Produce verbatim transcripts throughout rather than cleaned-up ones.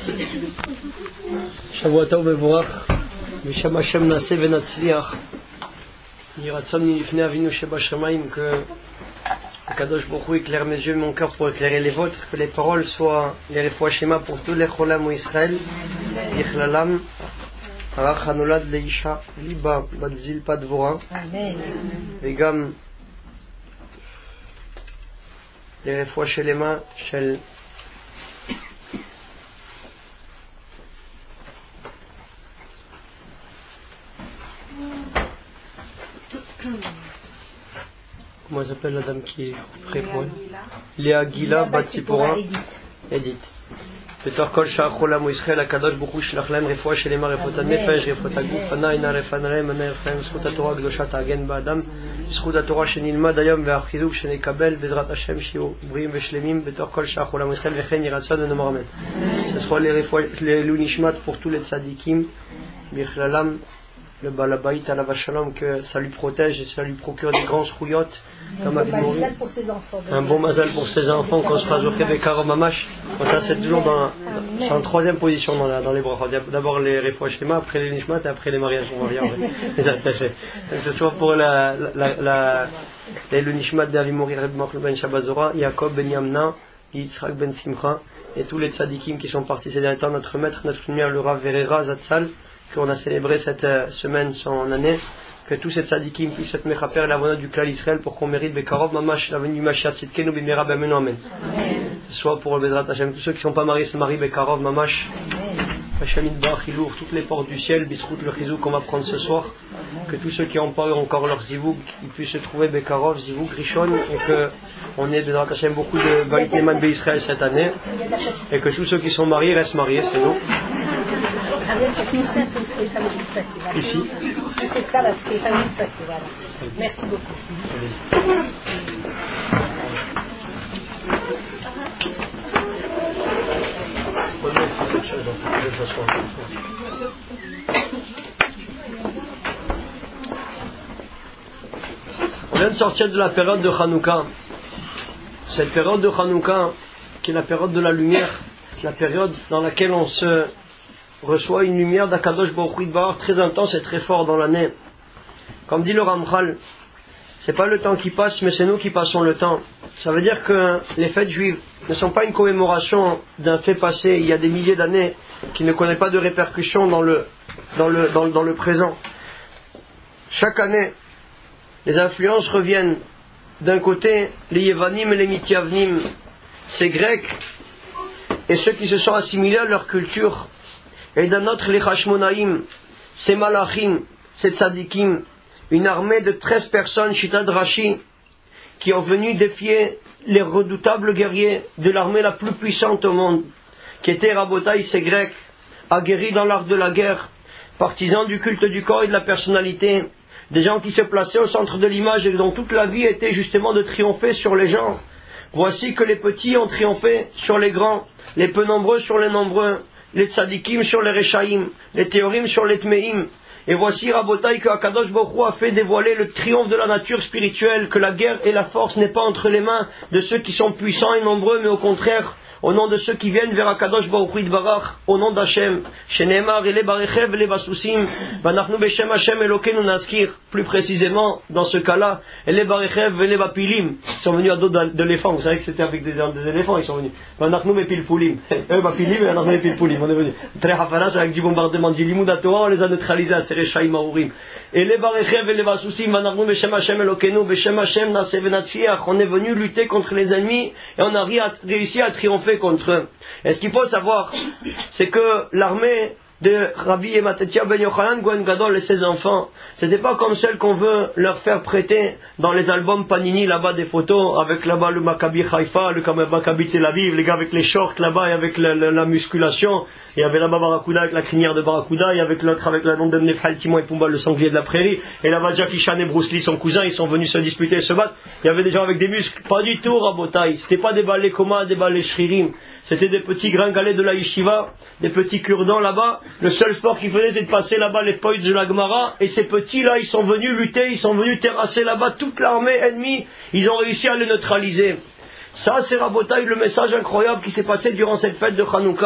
שבוע טוב מבורך, בשם השם נעשה ונצליח. יהי רצון מלפני אבינו שבשמיים que Kadosh Baruch Hu éclaire mes yeux et mon cœur pour éclairer les vôtres, que les paroles soient les refoua shema pour tous les cholam ou Israël, Yichlalam, Arach Hanolad Leisha, Liba, Bat Zilpa Dvora, et Gam, les refoua shelema, Shel Comment elle s'appelle la dame qui est près pour elle? Léa Gila, Bat Sipora, Edith. Peter Kol Shach Olam Israël, Akadosh Baruch Hu Shlach Lahem Refoua Shelema, Refoua Nefesh, Refoua Guf, Ana Ina Refanre, Mana Refraim, Zchut HaTorah Kedosha Ta'agen Ba'adam, Zchut HaTorah Shenilmad Hayom Ve'achizuk Shenekabel, Bezrat Hashem Shiu Briim Ve'Shlemim, Peter Kol Shach Olam Israël, Vechen Yiratzon Ve'Nomar Amen. Ce soit les Refoua, les Lunishmat pour tous les tzadikim, Bichlalam, le Balabaït à la Vachalom, que ça lui protège et ça lui procure des grands rouillottes. Comme un bon mazal pour ses enfants. Un bon mazal pour ses enfants, qu'on sera Zoché Bekarov Mamash. Ça, c'est toujours dans, c'est en troisième position dans, la, dans les brachot. D'abord les Refoua Shlema, après les Nishmat et après les mariages. On va regarder. Que ce soit pour la, la, la, les Nishmat d'Avimori Reb Machloul Ben Shabazora, Yaakov Ben Yamna, Yitzhak Ben Simcha, et tous les tzadikim qui sont partis ces derniers temps, notre maître, notre lumière, le Rav Verera Zatzal, qu'on a célébré cette semaine son année, que tous ces tzadikim puissent être mechaper la volonté du clan Israël pour qu'on mérite Bekarov Mamash la venue du Mashiach Tzidkenu B'mira B'amenu Amen. Soit pour le Bezrat Hashem, tous ceux qui ne sont pas mariés se marient Bekarov Mamash. Hashem Yitbarach il ouvre toutes les portes du ciel, Bisrout le Chizouk qu'on va prendre ce soir. Que tous ceux qui n'ont pas eu encore leur Zivouk, ils puissent se trouver Bekarov, Zivouk, Rishon, et que on ait Bezrat Hashem beaucoup de Beit Neman Israël cette année. Et que tous ceux qui sont mariés restent mariés, c'est nous. Ici. C'est ça la famille passée, voilà. Merci beaucoup. On vient de sortir de la période de Hanouka. Cette période de Hanouka, qui est la période de la lumière, la période dans laquelle on se reçoit une lumière d'Akadosh Baruch Hu très intense et très fort dans l'année. Comme dit le Ramchal, c'est pas le temps qui passe, mais c'est nous qui passons le temps. Ça veut dire que les fêtes juives ne sont pas une commémoration d'un fait passé il y a des milliers d'années qui ne connaît pas de répercussions dans le, dans le, dans, dans le présent. Chaque année, les influences reviennent. D'un côté, les Yevanim et les Mityavnim, ces Grecs, et ceux qui se sont assimilés à leur culture. Et d'un autre, les Hashmonaïm, ces Malachim, ces Tzadikim, une armée de treize personnes, Shitad Rashi, qui ont venu défier les redoutables guerriers de l'armée la plus puissante au monde, qui étaient Rabotaï, ces Grecs, aguerris dans l'art de la guerre, partisans du culte du corps et de la personnalité, des gens qui se plaçaient au centre de l'image et dont toute la vie était justement de triompher sur les gens. Voici que les petits ont triomphé sur les grands, les peu nombreux sur les nombreux, les tzadikim sur les rechaïm, les théorim sur les tmeim. Et voici Rabotaï que Akadosh Baruch Hu a fait dévoiler le triomphe de la nature spirituelle, que la guerre et la force n'est pas entre les mains de ceux qui sont puissants et nombreux, mais au contraire, au nom de ceux qui viennent vers Akadosh Baruch Hu Yitbarach, au nom d'Hachem, Sheneemar ele barechev ele basusim, vanachnu beshem Hashem Elokeinu naskir, plus précisément, dans ce cas-là, ele barechev ele bapilim, ils sont venus à dos d'éléphants, vous savez que c'était avec des, des éléphants, ils sont venus, vanachnu bepilpulim, eux bapilim et vanachnu bepilpulim, on est venus, très hafaras avec du bombardement du limud Torah, on les a neutralisés à ces rechaïm aourim, ele barechev ele basusim, vanachnu beshem Hashem Elokeinu, beshem Hashem nase venatsiach, on est venu lutter contre les ennemis, et on a réussi à triompher contre eux. Et ce qu'il faut savoir, c'est que l'armée de Rabbi Matthetia Ben Yochanan Gohen Gadol et ses enfants, c'était pas comme celle qu'on veut leur faire prêter dans les albums Panini là-bas des photos avec là-bas le Maccabi Haïfa, le Maccabi Tel Aviv, les gars avec les shorts là-bas et avec la, la, la musculation. Il y avait là-bas Barracuda avec la crinière de Barracuda, il y avait l'autre avec la nom de Nefhal, Timon et Pumba, le sanglier de la prairie, et là-bas Jackie Chan et Bruce Lee, son cousin, ils sont venus se disputer et se battre. Il y avait des gens avec des muscles, pas du tout Rabotaï, c'était pas des balais coma, des balais shririm, c'était des petits gringalets de la yeshiva, des petits cure-dents là-bas. Le seul sport qu'ils faisaient, c'est de passer là-bas les poils de la Gemara, et ces petits-là, ils sont venus lutter, ils sont venus terrasser là-bas toute l'armée ennemie, ils ont réussi à les neutraliser. Ça, c'est Rabotaï, le message incroyable qui s'est passé durant cette fête de Hanouka.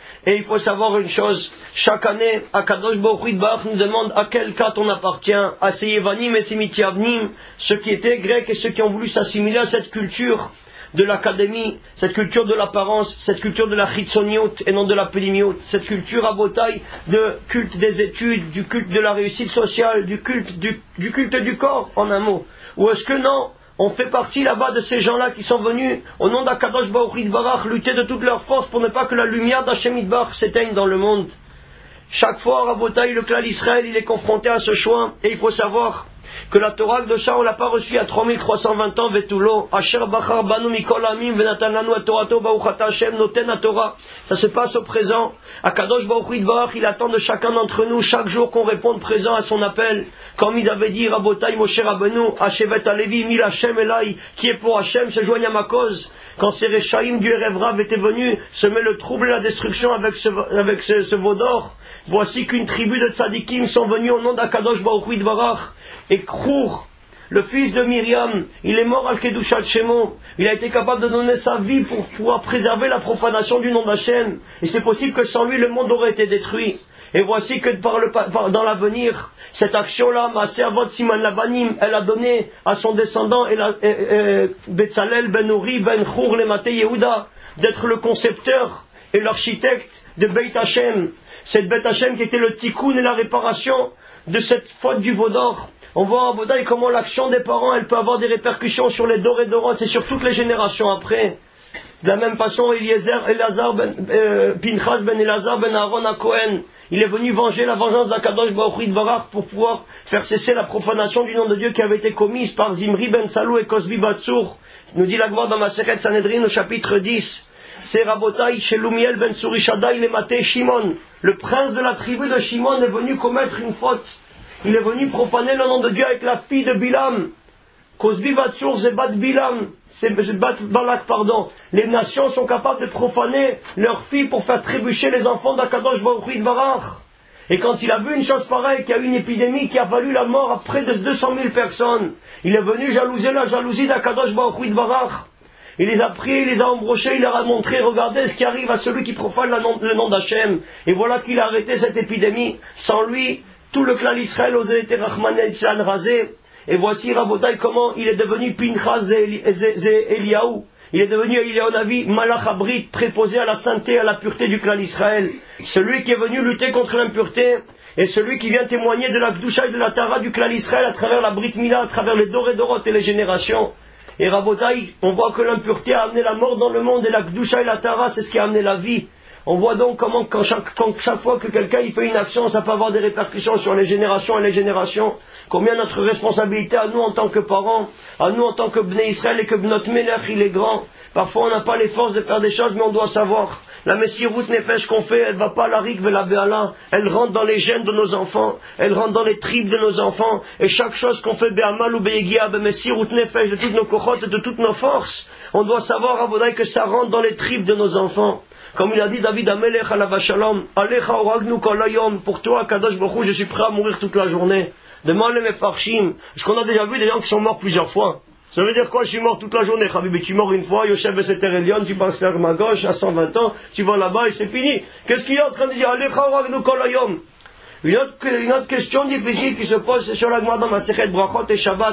Et il faut savoir une chose, chaque année, Akadosh Baruch Hu Yitbarach nous demande à quel cas on appartient, à ces Yevanim et ces Mithyavnim, ceux qui étaient grecs et ceux qui ont voulu s'assimiler à cette culture de l'académie, cette culture de l'apparence, cette culture de la chitzoniot et non de la pédimiot, cette culture à botaille de culte des études, du culte de la réussite sociale, du culte du, du culte du corps, en un mot. Ou est-ce que non, on fait partie là-bas de ces gens-là qui sont venus au nom d'Akadosh Baruch Hu Yitbarach lutter de toute leur force pour ne pas que la lumière d'Hashem Yitbarach s'éteigne dans le monde. Chaque fois, à Rabotaï, le clan d'Israël, il est confronté à ce choix, et il faut savoir que la Torah de Shah, on l'a pas reçue à trois mille trois cent vingt ans, Vetulo, Asher Bachar Banu Mikol Amim, Venatan Lanu Atorato, Baruchata Hashem, Noten Torah. Ça se passe au présent. Akadosh Baruch Hu Yitbarach, il attend de chacun d'entre nous, chaque jour qu'on réponde présent à son appel. Comme il avait dit, Rabotaï, Moshe Rabbeinu, Hashevet Alevi, Mil Hashem Elai, qui est pour Hashem, se joigne à ma cause. Quand ces Rechaïm du Erev Rav étaient venus semer le trouble et la destruction avec ce, avec ce, ce veau d'or, voici qu'une tribu de tzadikim sont venus au nom d'Akadosh Baruch Hu Yitbarach. Et Krour, le fils de Myriam, il est mort al Kedushat Shemo. Il a été capable de donner sa vie pour pouvoir préserver la profanation du nom d'Hachem. Et c'est possible que sans lui, le monde aurait été détruit. Et voici que par le, par, dans l'avenir, cette action-là, Maaser Avot Siman Labanim, elle a donné à son descendant, Betzalel ben Uri ben Chour le Maté Yehuda, d'être le concepteur et l'architecte de Beit Hashem. Cette Beit Hashem qui était le tikkun et la réparation de cette faute du veau d'or. On voit en Bodaï comment l'action des parents, elle peut avoir des répercussions sur les dorés d'Oroth et sur toutes les générations après. De la même façon, Eliezer, Elazar ben, euh, Pinchas ben Elazar ben Aaron à Cohen, il est venu venger la vengeance d'Akadosh Baruch Hu Yitbarach pour pouvoir faire cesser la profanation du nom de Dieu qui avait été commise par Zimri ben Salou et Cosbi Batsour. Nous dit la Gemara dans Masechet Sanhedrin au chapitre dix. C'est Rabotai Shelumiel ben Surishadai le Maté Shimon. Le prince de la tribu de Shimon est venu commettre une faute. Il est venu profaner le nom de Dieu avec la fille de Bilam. Cosbi Batsour, c'est Bat Bilam, c'est Bat Balak, pardon. Les nations sont capables de profaner leurs filles pour faire trébucher les enfants d'Akadosh Baruch Hu Yitbarach. Et quand il a vu une chose pareille, qu'il y a eu une épidémie qui a valu la mort à près de deux cent mille personnes, il est venu jalouser la jalousie d'Akadosh Baruch Hu Yitbarach. Il les a pris, il les a embrochés, il leur a montré, regardez ce qui arrive à celui qui profane le nom d'Hachem. Et voilà qu'il a arrêté cette épidémie. Sans lui, tout le clan d'Israël osait été Rahman et Tzlan rasé. Et voici Rabotai comment il est devenu Pinchas et Eliaou. Il est devenu Eliaou Navi, Malach Abrit, préposé à la sainteté et à la pureté du clan d'Israël. Celui qui est venu lutter contre l'impureté et celui qui vient témoigner de la Gdusha et de la Tara du clan d'Israël à travers la Brit Mila, à travers les dorés d'Oroth et les générations. Et Rabotai, on voit que l'impureté a amené la mort dans le monde et la Gdusha et la Tara, c'est ce qui a amené la vie. On voit donc comment quand chaque, quand chaque fois que quelqu'un il fait une action, ça peut avoir des répercussions sur les générations et les générations. Combien notre responsabilité à nous en tant que parents, à nous en tant que Bnei Israël et que notre Melech il est grand. Parfois on n'a pas les forces de faire des choses, mais on doit savoir. La Messirut Nefesh qu'on fait, elle ne va pas à la Rik ve la Béala, elle rentre dans les gènes de nos enfants, elle rentre dans les tripes de nos enfants, et chaque chose qu'on fait Be'amal ou Be'egia, Be'Messirut Nefesh, de toutes nos kochot et de toutes nos forces, on doit savoir, Abodaï, que ça rentre dans les tripes de nos enfants. Comme il a dit David Amelech alav shalom, Alecha oragnu kol hayom, pour toi, Kadosh Baruch Hu, je suis prêt à mourir toute la journée. Demande les mefarshim, parce qu'on a déjà vu des gens qui sont morts plusieurs fois. Ça veut dire quoi, je suis mort toute la journée, Khabibi, tu es mort une fois, Yoshev Beseter Elion, tu passes vers ma gauche, à cent vingt ans, tu vas là-bas et c'est fini. Qu'est-ce qu'il est en train de dire? Alecha oragnu kol hayom. Une autre, une autre question difficile qui se pose, c'est sur la Gemara dans Masechet Brachot et Shabbat.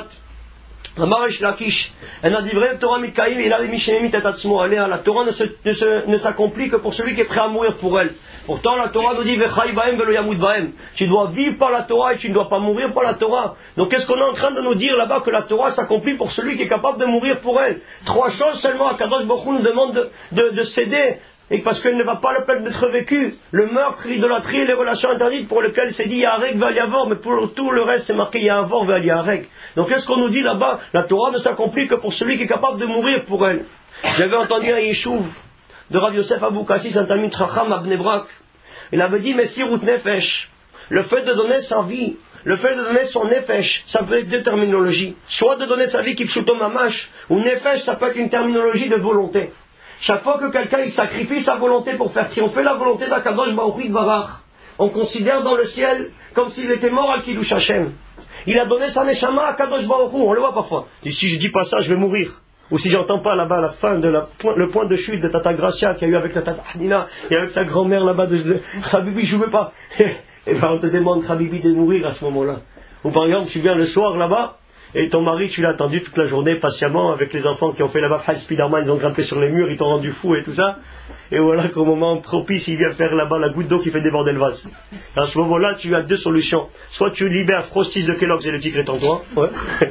Amar Lakish, un adivrei Torah Mikaim, il a les Mishémit et Atzmo, la Torah ne, se, ne, se, ne s'accomplit que pour celui qui est prêt à mourir pour elle. Pourtant, la Torah nous dit Vechai Baem Velo Yamud Baem. Tu dois vivre par la Torah et tu ne dois pas mourir par la Torah. Donc, qu'est-ce qu'on est en train de nous dire là-bas que la Torah s'accomplit pour celui qui est capable de mourir pour elle? Trois choses seulement, Akadosh Baruch Hu nous demande de, de, de céder. Et parce qu'elle ne va pas la peine d'être vécue, le meurtre, l'idolâtrie et les relations interdites pour lesquelles c'est dit Yarek va y avoir, mais pour tout le reste c'est marqué Yahavor va Yarek. Donc qu'est-ce qu'on nous dit là-bas? La Torah ne s'accomplit que pour celui qui est capable de mourir pour elle. J'avais entendu un Yeshuv de Rav Yosef Abou Kassis, un Talmid Chacham à Bnei Brak. Il avait dit Messirut Nefesh, le fait de donner sa vie, le fait de donner son Nefesh, ça peut être deux terminologies. Soit de donner sa vie Kipshuto Mamash, ou Nefesh, ça peut être une terminologie de volonté. Chaque fois que quelqu'un il sacrifie sa volonté pour faire triompher la volonté d'Akadosh Baruch Hu Yitbarach, on considère dans le ciel comme s'il était mort al Kiddush Hashem. Il a donné sa neshama à Akadosh Baruch Hu, on le voit parfois. Et si je dis pas ça, je vais mourir. Ou si j'entends pas là-bas la fin de la point, le point de chute de Tata Gracia qu'il y a eu avec la Tata Hadina et avec sa grand-mère là-bas de, de Habibi, je veux pas. Et ben on te demande Habibi de mourir à ce moment-là. Ou par exemple, tu viens le soir là-bas et ton mari, tu l'as attendu toute la journée patiemment avec les enfants qui ont fait là-bas Spiderman, ils ont grimpé sur les murs, ils t'ont rendu fou et tout ça. Et voilà qu'au moment propice, il vient faire là-bas la goutte d'eau qui fait déborder le vase. Et à ce moment-là, tu as deux solutions. Soit tu libères Frosties de Kellogg's et le tigre est en toi. Ouais.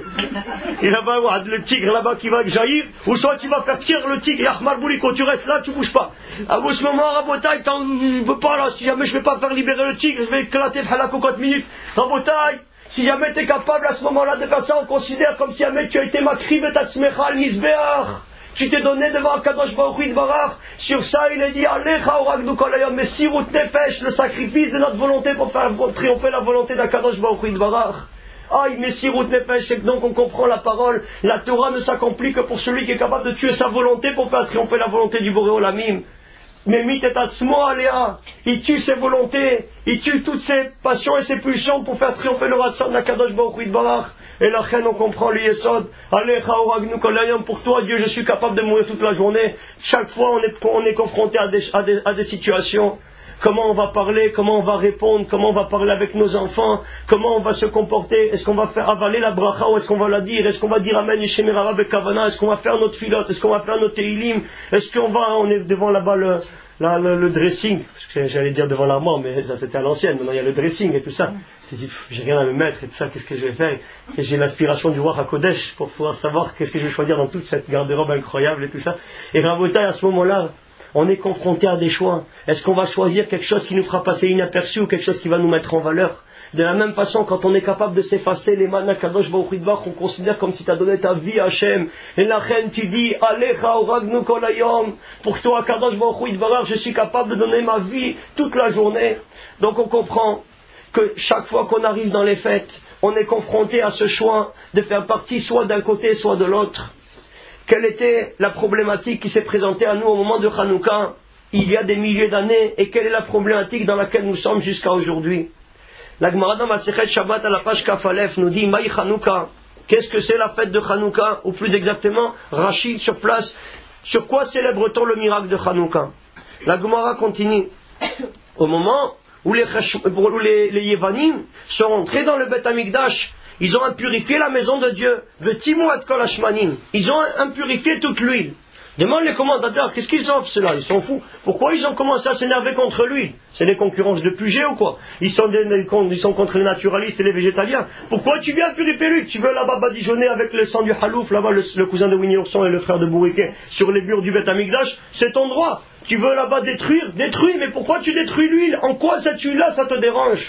Et là-bas, le tigre là-bas qui va jaillir. Ou soit tu vas faire tirer le tigre et Ahmar Bouliko, tu restes là, tu bouges pas. À ce moment, Rabotaï, t'en veux pas là. Si jamais je vais pas faire libérer le tigre, je vais éclater la cocotte minutes. Rabotaï, si jamais tu es capable à ce moment-là de faire ça, on considère comme si jamais tu as été makriv et tatsmecha al-misbeach. Tu t'es donné devant Akadosh Baruch Hu Barach. Sur ça, il est dit Alecha oragnu kol hayom mesirut nefesh, le sacrifice de notre volonté pour faire triompher la volonté d'Akadosh Baruch Hu Barach. Aïe, mesirut nefesh, c'est que donc on comprend la parole. La Torah ne s'accomplit que pour celui qui est capable de tuer sa volonté pour faire triompher la volonté du Boré Olamim. Mais mitetatzmo aléa, il tue ses volontés, il tue toutes ses passions et ses pulsions pour faire triompher le Ratzon d'Akadosh Baruch Hu Barach. Et la reine, on comprend l'Yesod. Alecha oragnu kol hayom, pour toi, Dieu, je suis capable de mourir toute la journée. Chaque fois, on est, on est confronté à des, à, des, à des situations. Comment on va parler, comment on va répondre, comment on va parler avec nos enfants, comment on va se comporter. Est-ce qu'on va faire avaler la bracha ou est-ce qu'on va la dire? Est-ce qu'on va dire Amen Yeshem Rava Bekavana? Est-ce qu'on va faire notre filote? Est-ce qu'on va faire notre teilim? Est-ce qu'on va, on est devant là-bas le, là, le, le dressing, parce que j'allais dire devant la mort, mais ça c'était à l'ancienne, maintenant il y a le dressing et tout ça. Je dis, j'ai rien à me mettre et tout ça, qu'est-ce que je vais faire? Et j'ai l'inspiration du roi HaKodesh pour pouvoir savoir qu'est-ce que je vais choisir dans toute cette garde-robe incroyable et tout ça. Et Rabotai, à ce moment-là, on est confronté à des choix. Est-ce qu'on va choisir quelque chose qui nous fera passer inaperçu ou quelque chose qui va nous mettre en valeur? De la même façon, quand on est capable de s'effacer les manas Kadosh Baruch Hu Barach, on considère comme si tu as donné ta vie à Hachem. Et la reine, tu dis, Alecha oragnu kol hayom. Pour toi, Kadosh Baruch Hu Barach, je suis capable de donner ma vie toute la journée. Donc on comprend que chaque fois qu'on arrive dans les fêtes, on est confronté à ce choix de faire partie soit d'un côté, soit de l'autre. Quelle était la problématique qui s'est présentée à nous au moment de Hanouka, il y a des milliers d'années, et quelle est la problématique dans laquelle nous sommes jusqu'à aujourd'hui? La Gemara dans Masechet Shabbat à la page Kafalef nous dit Maï Hanouka. Qu'est-ce que c'est la fête de Hanouka? Ou plus exactement, Rachid sur place. Sur quoi célèbre-t-on le miracle de Hanouka? La Gemara continue. Au moment où les, où les, les Yevanim sont entrés dans le Beth Amikdash, ils ont impurifié la maison de Dieu. Ils ont impurifié toute l'huile. Demande les commentateurs, qu'est-ce qu'ils offrent ceux-là? Ils sont fous. Pourquoi ils ont commencé à s'énerver contre l'huile? C'est des concurrences de Puget ou quoi? Ils sont, des, ils sont contre les naturalistes et les végétaliens. Pourquoi tu viens purifier l'huile? Tu veux là-bas badigeonner avec le sang du Halouf, là-bas le, le cousin de Winnie Ourson et le frère de Bourriquet, sur les murs du Beth Amikdash? C'est ton droit. Tu veux là-bas détruire? Détruis, mais pourquoi tu détruis l'huile? En quoi cette huile-là, ça te dérange?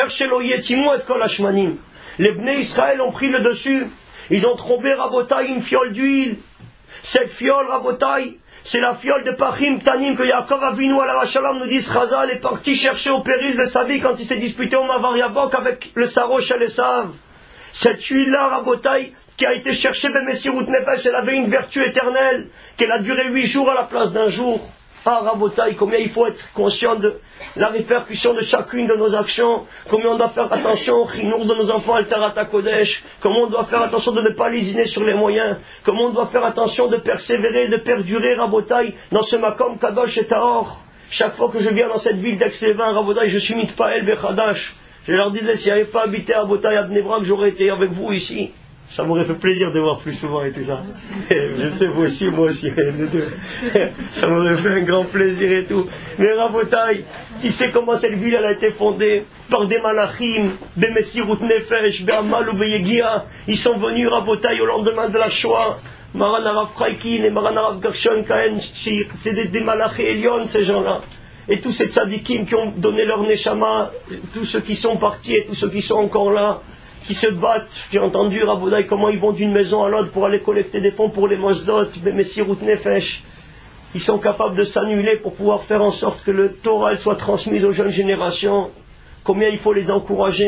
Les Bnei Israël ont pris le dessus. Ils ont trompé Rabotai une fiole d'huile. Cette fiole, Rabotai, c'est la fiole de Pachim Tanim que Yaakov Avinu alayhi shalom nous dit Chazal est parti chercher au péril de sa vie quand il s'est disputé au Mavar Yavok avec le Sarosh et le Sav. Cette huile-là, Rabotai, qui a été cherchée de Messirut Nefesh, elle avait une vertu éternelle, qu'elle a duré huit jours à la place d'un jour. Ah, Rabotai, combien il faut être conscient de la répercussion de chacune de nos actions, combien on doit faire attention au chinour de nos enfants Alterata Kodesh, comment on doit faire attention de ne pas lésiner sur les moyens, comment on doit faire attention de persévérer, de perdurer, Rabotai, dans ce Makom Kadosh et Tahor. Chaque fois que je viens dans cette ville d'Aix-les-Bains, Rabotai, je suis Mitpael Bechadash. Je leur disais, si j'avais pas habité à Rabotai, à Bnei Brak, j'aurais été avec vous ici. Ça m'aurait fait plaisir de voir plus souvent et tout ça. Je sais, vous aussi, moi aussi, les deux. Ça m'aurait fait un grand plaisir et tout. Mais Rabotai, tu sais comment cette ville elle a été fondée? Par des malachim, des Messirut Nefesh, Be'amal ou Be'yegia. Ils sont venus, Rabotai, au lendemain de la Shoah. Maran Arav Fraikin et Maran Arav Gershon Kahen, c'est des, des malachim Elion, ces gens-là. Et tous ces tzadikim qui ont donné leur neshama, tous ceux qui sont partis et tous ceux qui sont encore là, qui se battent. J'ai entendu Rabotai comment ils vont d'une maison à l'autre pour aller collecter des fonds pour les Mosdot, les Messirut Nefesh. Ils sont capables de s'annuler pour pouvoir faire en sorte que le Torah soit transmis aux jeunes générations. Combien il faut les encourager.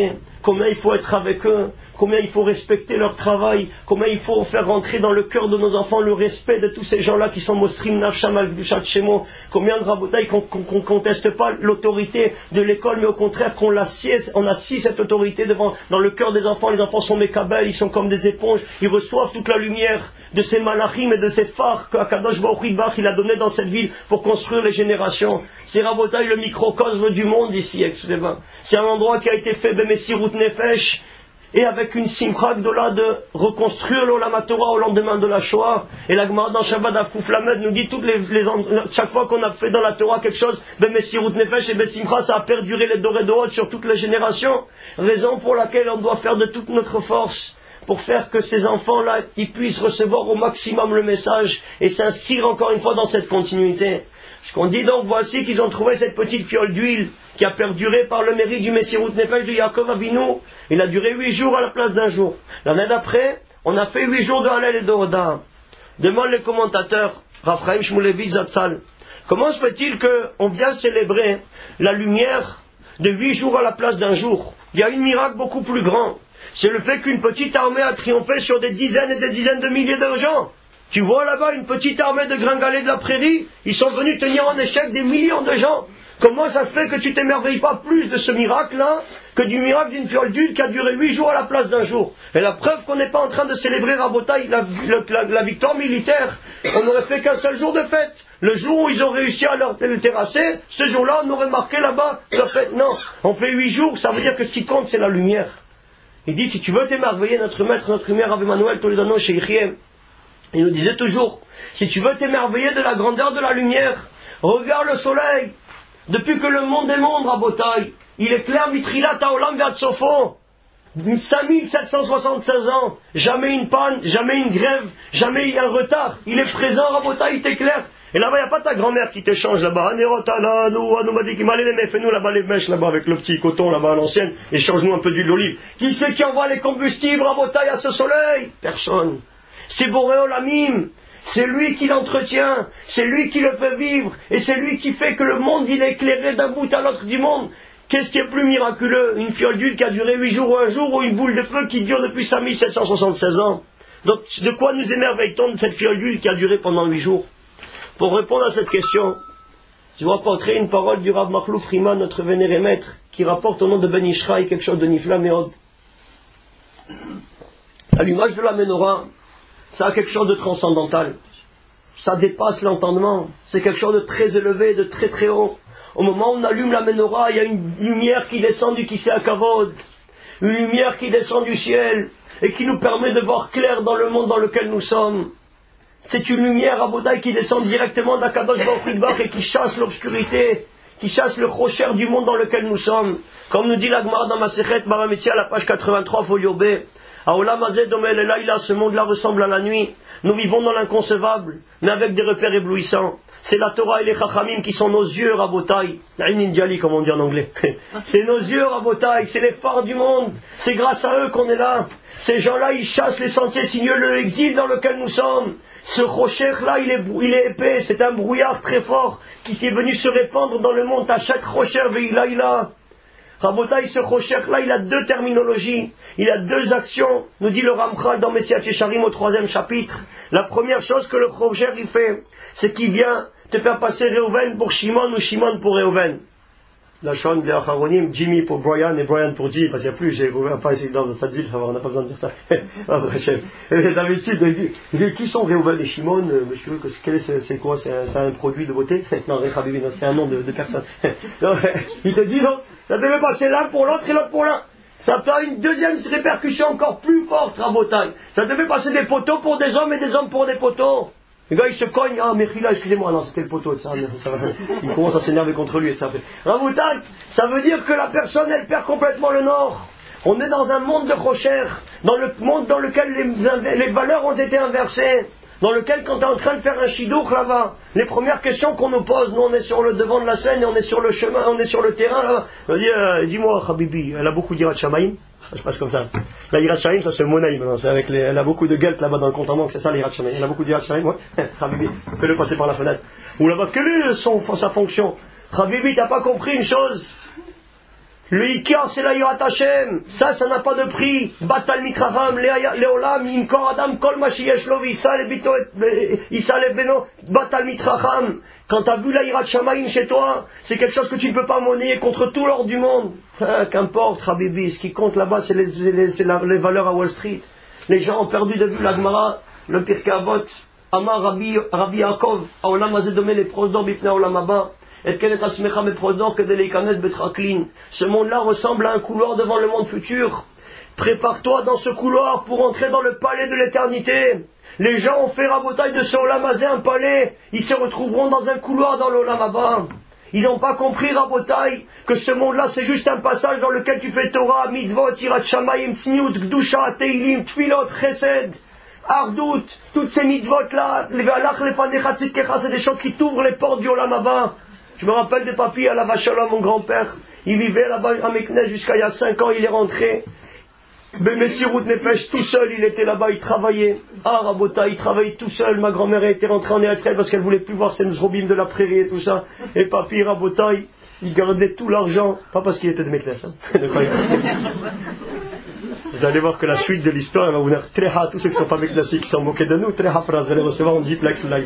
combien il faut être avec eux, combien il faut respecter leur travail, combien il faut faire rentrer dans le cœur de nos enfants le respect de tous ces gens-là qui sont Mosrim Nafsham Al-Gdushat Shemo, combien de Rabotai qu'on ne conteste pas l'autorité de l'école, mais au contraire qu'on l'assied, on assit cette autorité devant, dans le cœur des enfants. Les enfants sont Mekabel, ils sont comme des éponges, ils reçoivent toute la lumière de ces malachim et de ces phares qu'Akadosh Baruch Hu il a donné dans cette ville pour construire les générations. C'est Rabotai le microcosme du monde ici, excusez-moi. C'est un endroit qui a été fait de Messirut Nefesh, et avec une simcha gdola de reconstruire l'Olam Torah au lendemain de la Shoah. Et la Gemara dans Shabbat Afkuf Lamed nous dit toutes les, les chaque fois qu'on a fait dans la Torah quelque chose, ben Messirut Nefesh et ben simcha, ça a perduré les dorés de sur toutes les générations. Raison pour laquelle on doit faire de toute notre force pour faire que ces enfants-là, ils puissent recevoir au maximum le message et s'inscrire encore une fois dans cette continuité. Ce qu'on dit donc, voici qu'ils ont trouvé cette petite fiole d'huile qui a perduré par le mérite du Messirut Nefesh de Yaakov Avinu. Il a duré huit jours à la place d'un jour. L'année d'après, on a fait huit jours de Hallel et de Hoda. Demandent les commentateurs, Raphaël Shmulevitch Zatzal, comment se fait-il qu'on vient célébrer la lumière de huit jours à la place d'un jour? Il y a un miracle beaucoup plus grand. C'est le fait qu'une petite armée a triomphé sur des dizaines et des dizaines de milliers de gens. Tu vois là-bas une petite armée de gringalés de la prairie, ils sont venus tenir en échec des millions de gens. Comment ça se fait que tu t'émerveilles pas plus de ce miracle-là que du miracle d'une fiole d'huile qui a duré huit jours à la place d'un jour? Et la preuve qu'on n'est pas en train de célébrer Rabotai la, la, la victoire militaire, on n'aurait fait qu'un seul jour de fête. Le jour où ils ont réussi à leur le terrasser, ce jour-là on aurait marqué là-bas la fête. Non, on fait huit jours, ça veut dire que ce qui compte c'est la lumière. Il dit, si tu veux t'émerveiller, notre maître, notre lumière, Rabbi Manuel Toledano chez Ichiem, il nous disait toujours, si tu veux t'émerveiller de la grandeur de la lumière, regarde le soleil. Depuis que le monde est monde, Rabotai, il est clair, Mitrilat Haolam Ve'ad Sofo, cinq mille sept cent soixante-seize ans, jamais une panne, jamais une grève, jamais un retard. Il est présent, Rabotai, il t'éclaire. Et là-bas, il n'y a pas ta grand-mère qui te change là-bas. Fais-nous là-bas les mèches là-bas avec le petit coton là-bas à l'ancienne et change-nous un peu d'huile d'olive. Qui c'est qui envoie les combustibles, Rabotai, à ce soleil? Personne. C'est Boré Olamim. C'est lui qui l'entretient, c'est lui qui le fait vivre, et c'est lui qui fait que le monde il est éclairé d'un bout à l'autre du monde. Qu'est-ce qui est plus miraculeux? Une fiole d'huile qui a duré huit jours ou un jour, ou une boule de feu qui dure depuis cinq mille sept cent soixante-seize ans? Donc de quoi nous émerveille-t-on de cette fiole d'huile qui a duré pendant huit jours? Pour répondre à cette question, je vais rapporter une parole du Rav Makhlouf Rima, notre vénéré maître, qui rapporte au nom de Ben Ishraï quelque chose de Nifla Meod. À l'image de la Menorah, ça a quelque chose de transcendantal. Ça dépasse l'entendement. C'est quelque chose de très élevé, de très très haut. Au moment où on allume la Menorah, il y a une lumière qui descend du Kisei HaKavod, une lumière qui descend du ciel et qui nous permet de voir clair dans le monde dans lequel nous sommes. C'est une lumière à Bodai qui descend directement d'Akadosh Baruch Hu et qui chasse l'obscurité, qui chasse le rocher du monde dans lequel nous sommes. Comme nous dit la Gemara dans Masechet Barametzia à la page quatre-vingt-trois, folio B. Aolam Hazeh Domel Elaila, ce monde-là ressemble à la nuit. Nous vivons dans l'inconcevable, mais avec des repères éblouissants. C'est la Torah et les Chachamim qui sont nos yeux, Rabotai. L'inindiali, comme on dit en anglais. C'est nos yeux, Rabotai. C'est les phares du monde. C'est grâce à eux qu'on est là. Ces gens-là, ils chassent les sentiers sinueux, l'exil dans lequel nous sommes. Ce rocher-là, il est, il est épais. C'est un brouillard très fort qui s'est venu se répandre dans le monde. À chaque rocher, veilla, il a. Rabotai, ce rocher-là, il a deux terminologies, il a deux actions, nous dit le Ramchal dans Messiat Yesharim au troisième chapitre. La première chose que le rocher il fait, c'est qu'il vient te faire passer Reuven pour Shimon ou Shimon pour Reuven. La Shon de Acharonim, Jimmy pour Brian et Brian pour Jimmy, parce qu'il n'y a plus, j'ai pas essayé dans cette ville, on n'a pas besoin de dire ça. D'habitude, il dit, qui sont Reuven et Shimon, monsieur, quel est, c'est quoi, c'est un, c'est un produit de beauté? Non, c'est un nom de, de personne. Non, il te dit, non, ça devait passer l'un pour l'autre et l'autre pour l'un. Ça a une deuxième répercussion encore plus forte, Rabotai. Ça devait passer des poteaux pour des hommes et des hommes pour des poteaux. Les gars, ils se cognent. Ah, Mechila, excusez-moi, non, c'était le poteau. Ça, ça, il commence à s'énerver contre lui. Et ça fait. Rabotai, ça veut dire que la personne, elle perd complètement le nord. On est dans un monde de rocher, dans le monde dans lequel les, les valeurs ont été inversées. Dans lequel, quand tu es en train de faire un chidouk là-bas, les premières questions qu'on nous pose, nous on est sur le devant de la scène et on est sur le chemin, on est sur le terrain là-bas. On dit, euh, dis-moi, Habibi, elle a beaucoup d'Irat Shamaïm. Ça se passe comme ça. La Irat Shamaïm, ça c'est le Monaïm maintenant. C'est avec les, elle a beaucoup de gelt là-bas dans le compte en banque, c'est ça l'Irat Shamaïm. Elle a beaucoup d'Irat Shamaïm, ouais. Habibi, fais-le passer par la fenêtre. Ou là-bas, quelle est son, sa fonction? Habibi, t'as pas compris une chose? Le Ikar, c'est la Yirat Hashem. Ça, ça n'a pas de prix. Batal Mitraham, Leolam, Imkor Adam, Kol Mashiyesh Lo, Issa le Bito, Issa le Beno, Batal Mitraham. Quand tu as vu la Yirat Shamaim chez toi, c'est quelque chose que tu ne peux pas monnayer contre tout l'or du monde. Hein, qu'importe, Habibi, ce qui compte là-bas, c'est les, les, c'est la, les valeurs à Wall Street. Les gens ont perdu de vue la Gemara, le Pirkei Avot, Amar Rabbi, Rabbi Yaakov, Aolam Azedome, les prosdor Bifne Aolam Abba. Ce monde-là ressemble à un couloir devant le monde futur. Prépare-toi dans ce couloir pour entrer dans le palais de l'éternité. Les gens ont fait rabotaille de ce Olam Hazé un palais. Ils se retrouveront dans un couloir dans l'Olam Abba. Ils n'ont pas compris, rabotaille, que ce monde-là c'est juste un passage dans lequel tu fais Torah, Mitzvot, Yirat Shamayim, Tzniut, Gdusha, Teilim, Tfilot, Chesed, Ardout, toutes ces mitzvot-là, les Ve'alach, les Fanecha, Tzidkecha, c'est des choses qui t'ouvrent les portes du Olam Abba. Je me rappelle de papy à la Vachala, mon grand-père. Il vivait là-bas à Meknes jusqu'à il y a cinq ans, il est rentré. Bemessirut Nefesh, tout seul, il était là-bas, il travaillait. Ah, Rabota, il travaillait tout seul. Ma grand-mère était rentrée en Eretz parce qu'elle voulait plus voir ses Mzrobim de la prairie et tout ça. Et papy, Rabota, il, il gardait tout l'argent. Pas parce qu'il était de Meknes, hein. Vous allez voir que la suite de l'histoire va vous dire très ha, tous ceux qui ne sont pas Meknassi, qui sont moqués de nous, très ha, vous allez recevoir un diplex live.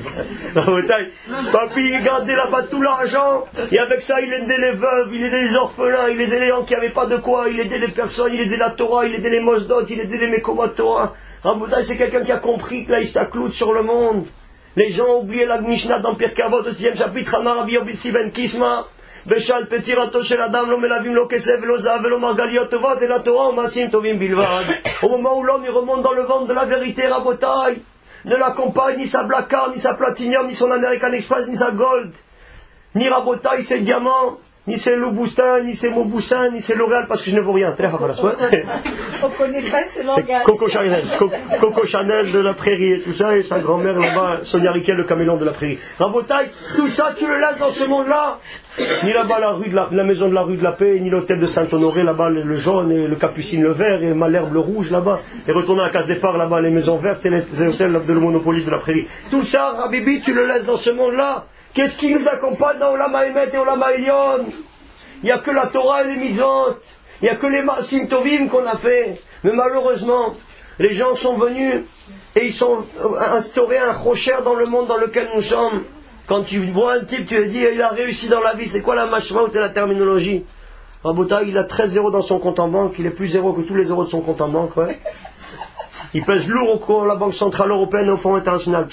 Papy, il gardait là-bas tout l'argent, et avec ça, il aidait les veuves, il aidait les orphelins, il aidait les gens qui n'avaient pas de quoi, il aidait les personnes, il aidait la Torah, il aidait les Mosdot, il aidait les Mekomot Torah. Rabotai, c'est quelqu'un qui a compris que là, il s'accloute sur le monde. Les gens ont oublié la Mishnah dans Pirkei Avot, au sixième chapitre, Amar Rabbi Yobisi ben Kisma. בשל פטירתו של אדם לא מלווים לו כסף ולא זהב ולא מרגליות טובות אלא תורה ומעשים טובים בלבד. Au moment où l'homme il remonte dans le ventre de la vérité, Rabotai, ne l'accompagne ni sa Blackcard, ni sa Platinum, ni son American Express, ni sa Gold, ni Rabotai ses diamants, ni ses Louboutin, ni ses Mauboussin, ni ses L'Oréal, parce que je ne vaux rien. Très rare, on connaît pas ce langage. Coco Chanel, Coco Chanel de la prairie et tout ça, et sa grand-mère là-bas, Sonia Riquel, le caméléon de la prairie. Rabotai, tout ça tu le laisses dans ce monde-là. Ni là-bas la, rue de la, la maison de la rue de la Paix, ni l'hôtel de Saint-Honoré, là-bas le, le jaune, et le Capucine le vert, et Malherbe le rouge là-bas, et retourner à la case départ là-bas, les maisons vertes, et les, les hôtels de le Monopoly de la prairie. Tout ça, Habibi, tu le laisses dans ce monde-là. Qu'est-ce qui nous accompagne dans Olam Haemet et Olam Haelyon? Il n'y a que la Torah et les mitzvot, il n'y a que les Maasim Tovim qu'on a fait. Mais malheureusement, les gens sont venus et ils sont instaurés un rocher dans le monde dans lequel nous sommes. Quand tu vois un type, tu te dis, il a réussi dans la vie, c'est quoi la mashmaout et la terminologie? Rabota, il a treize zéros dans son compte en banque, il est plus zéro que tous les zéros de son compte en banque, ouais. Il pèse lourd au cours de la Banque Centrale Européenne, au Fonds International.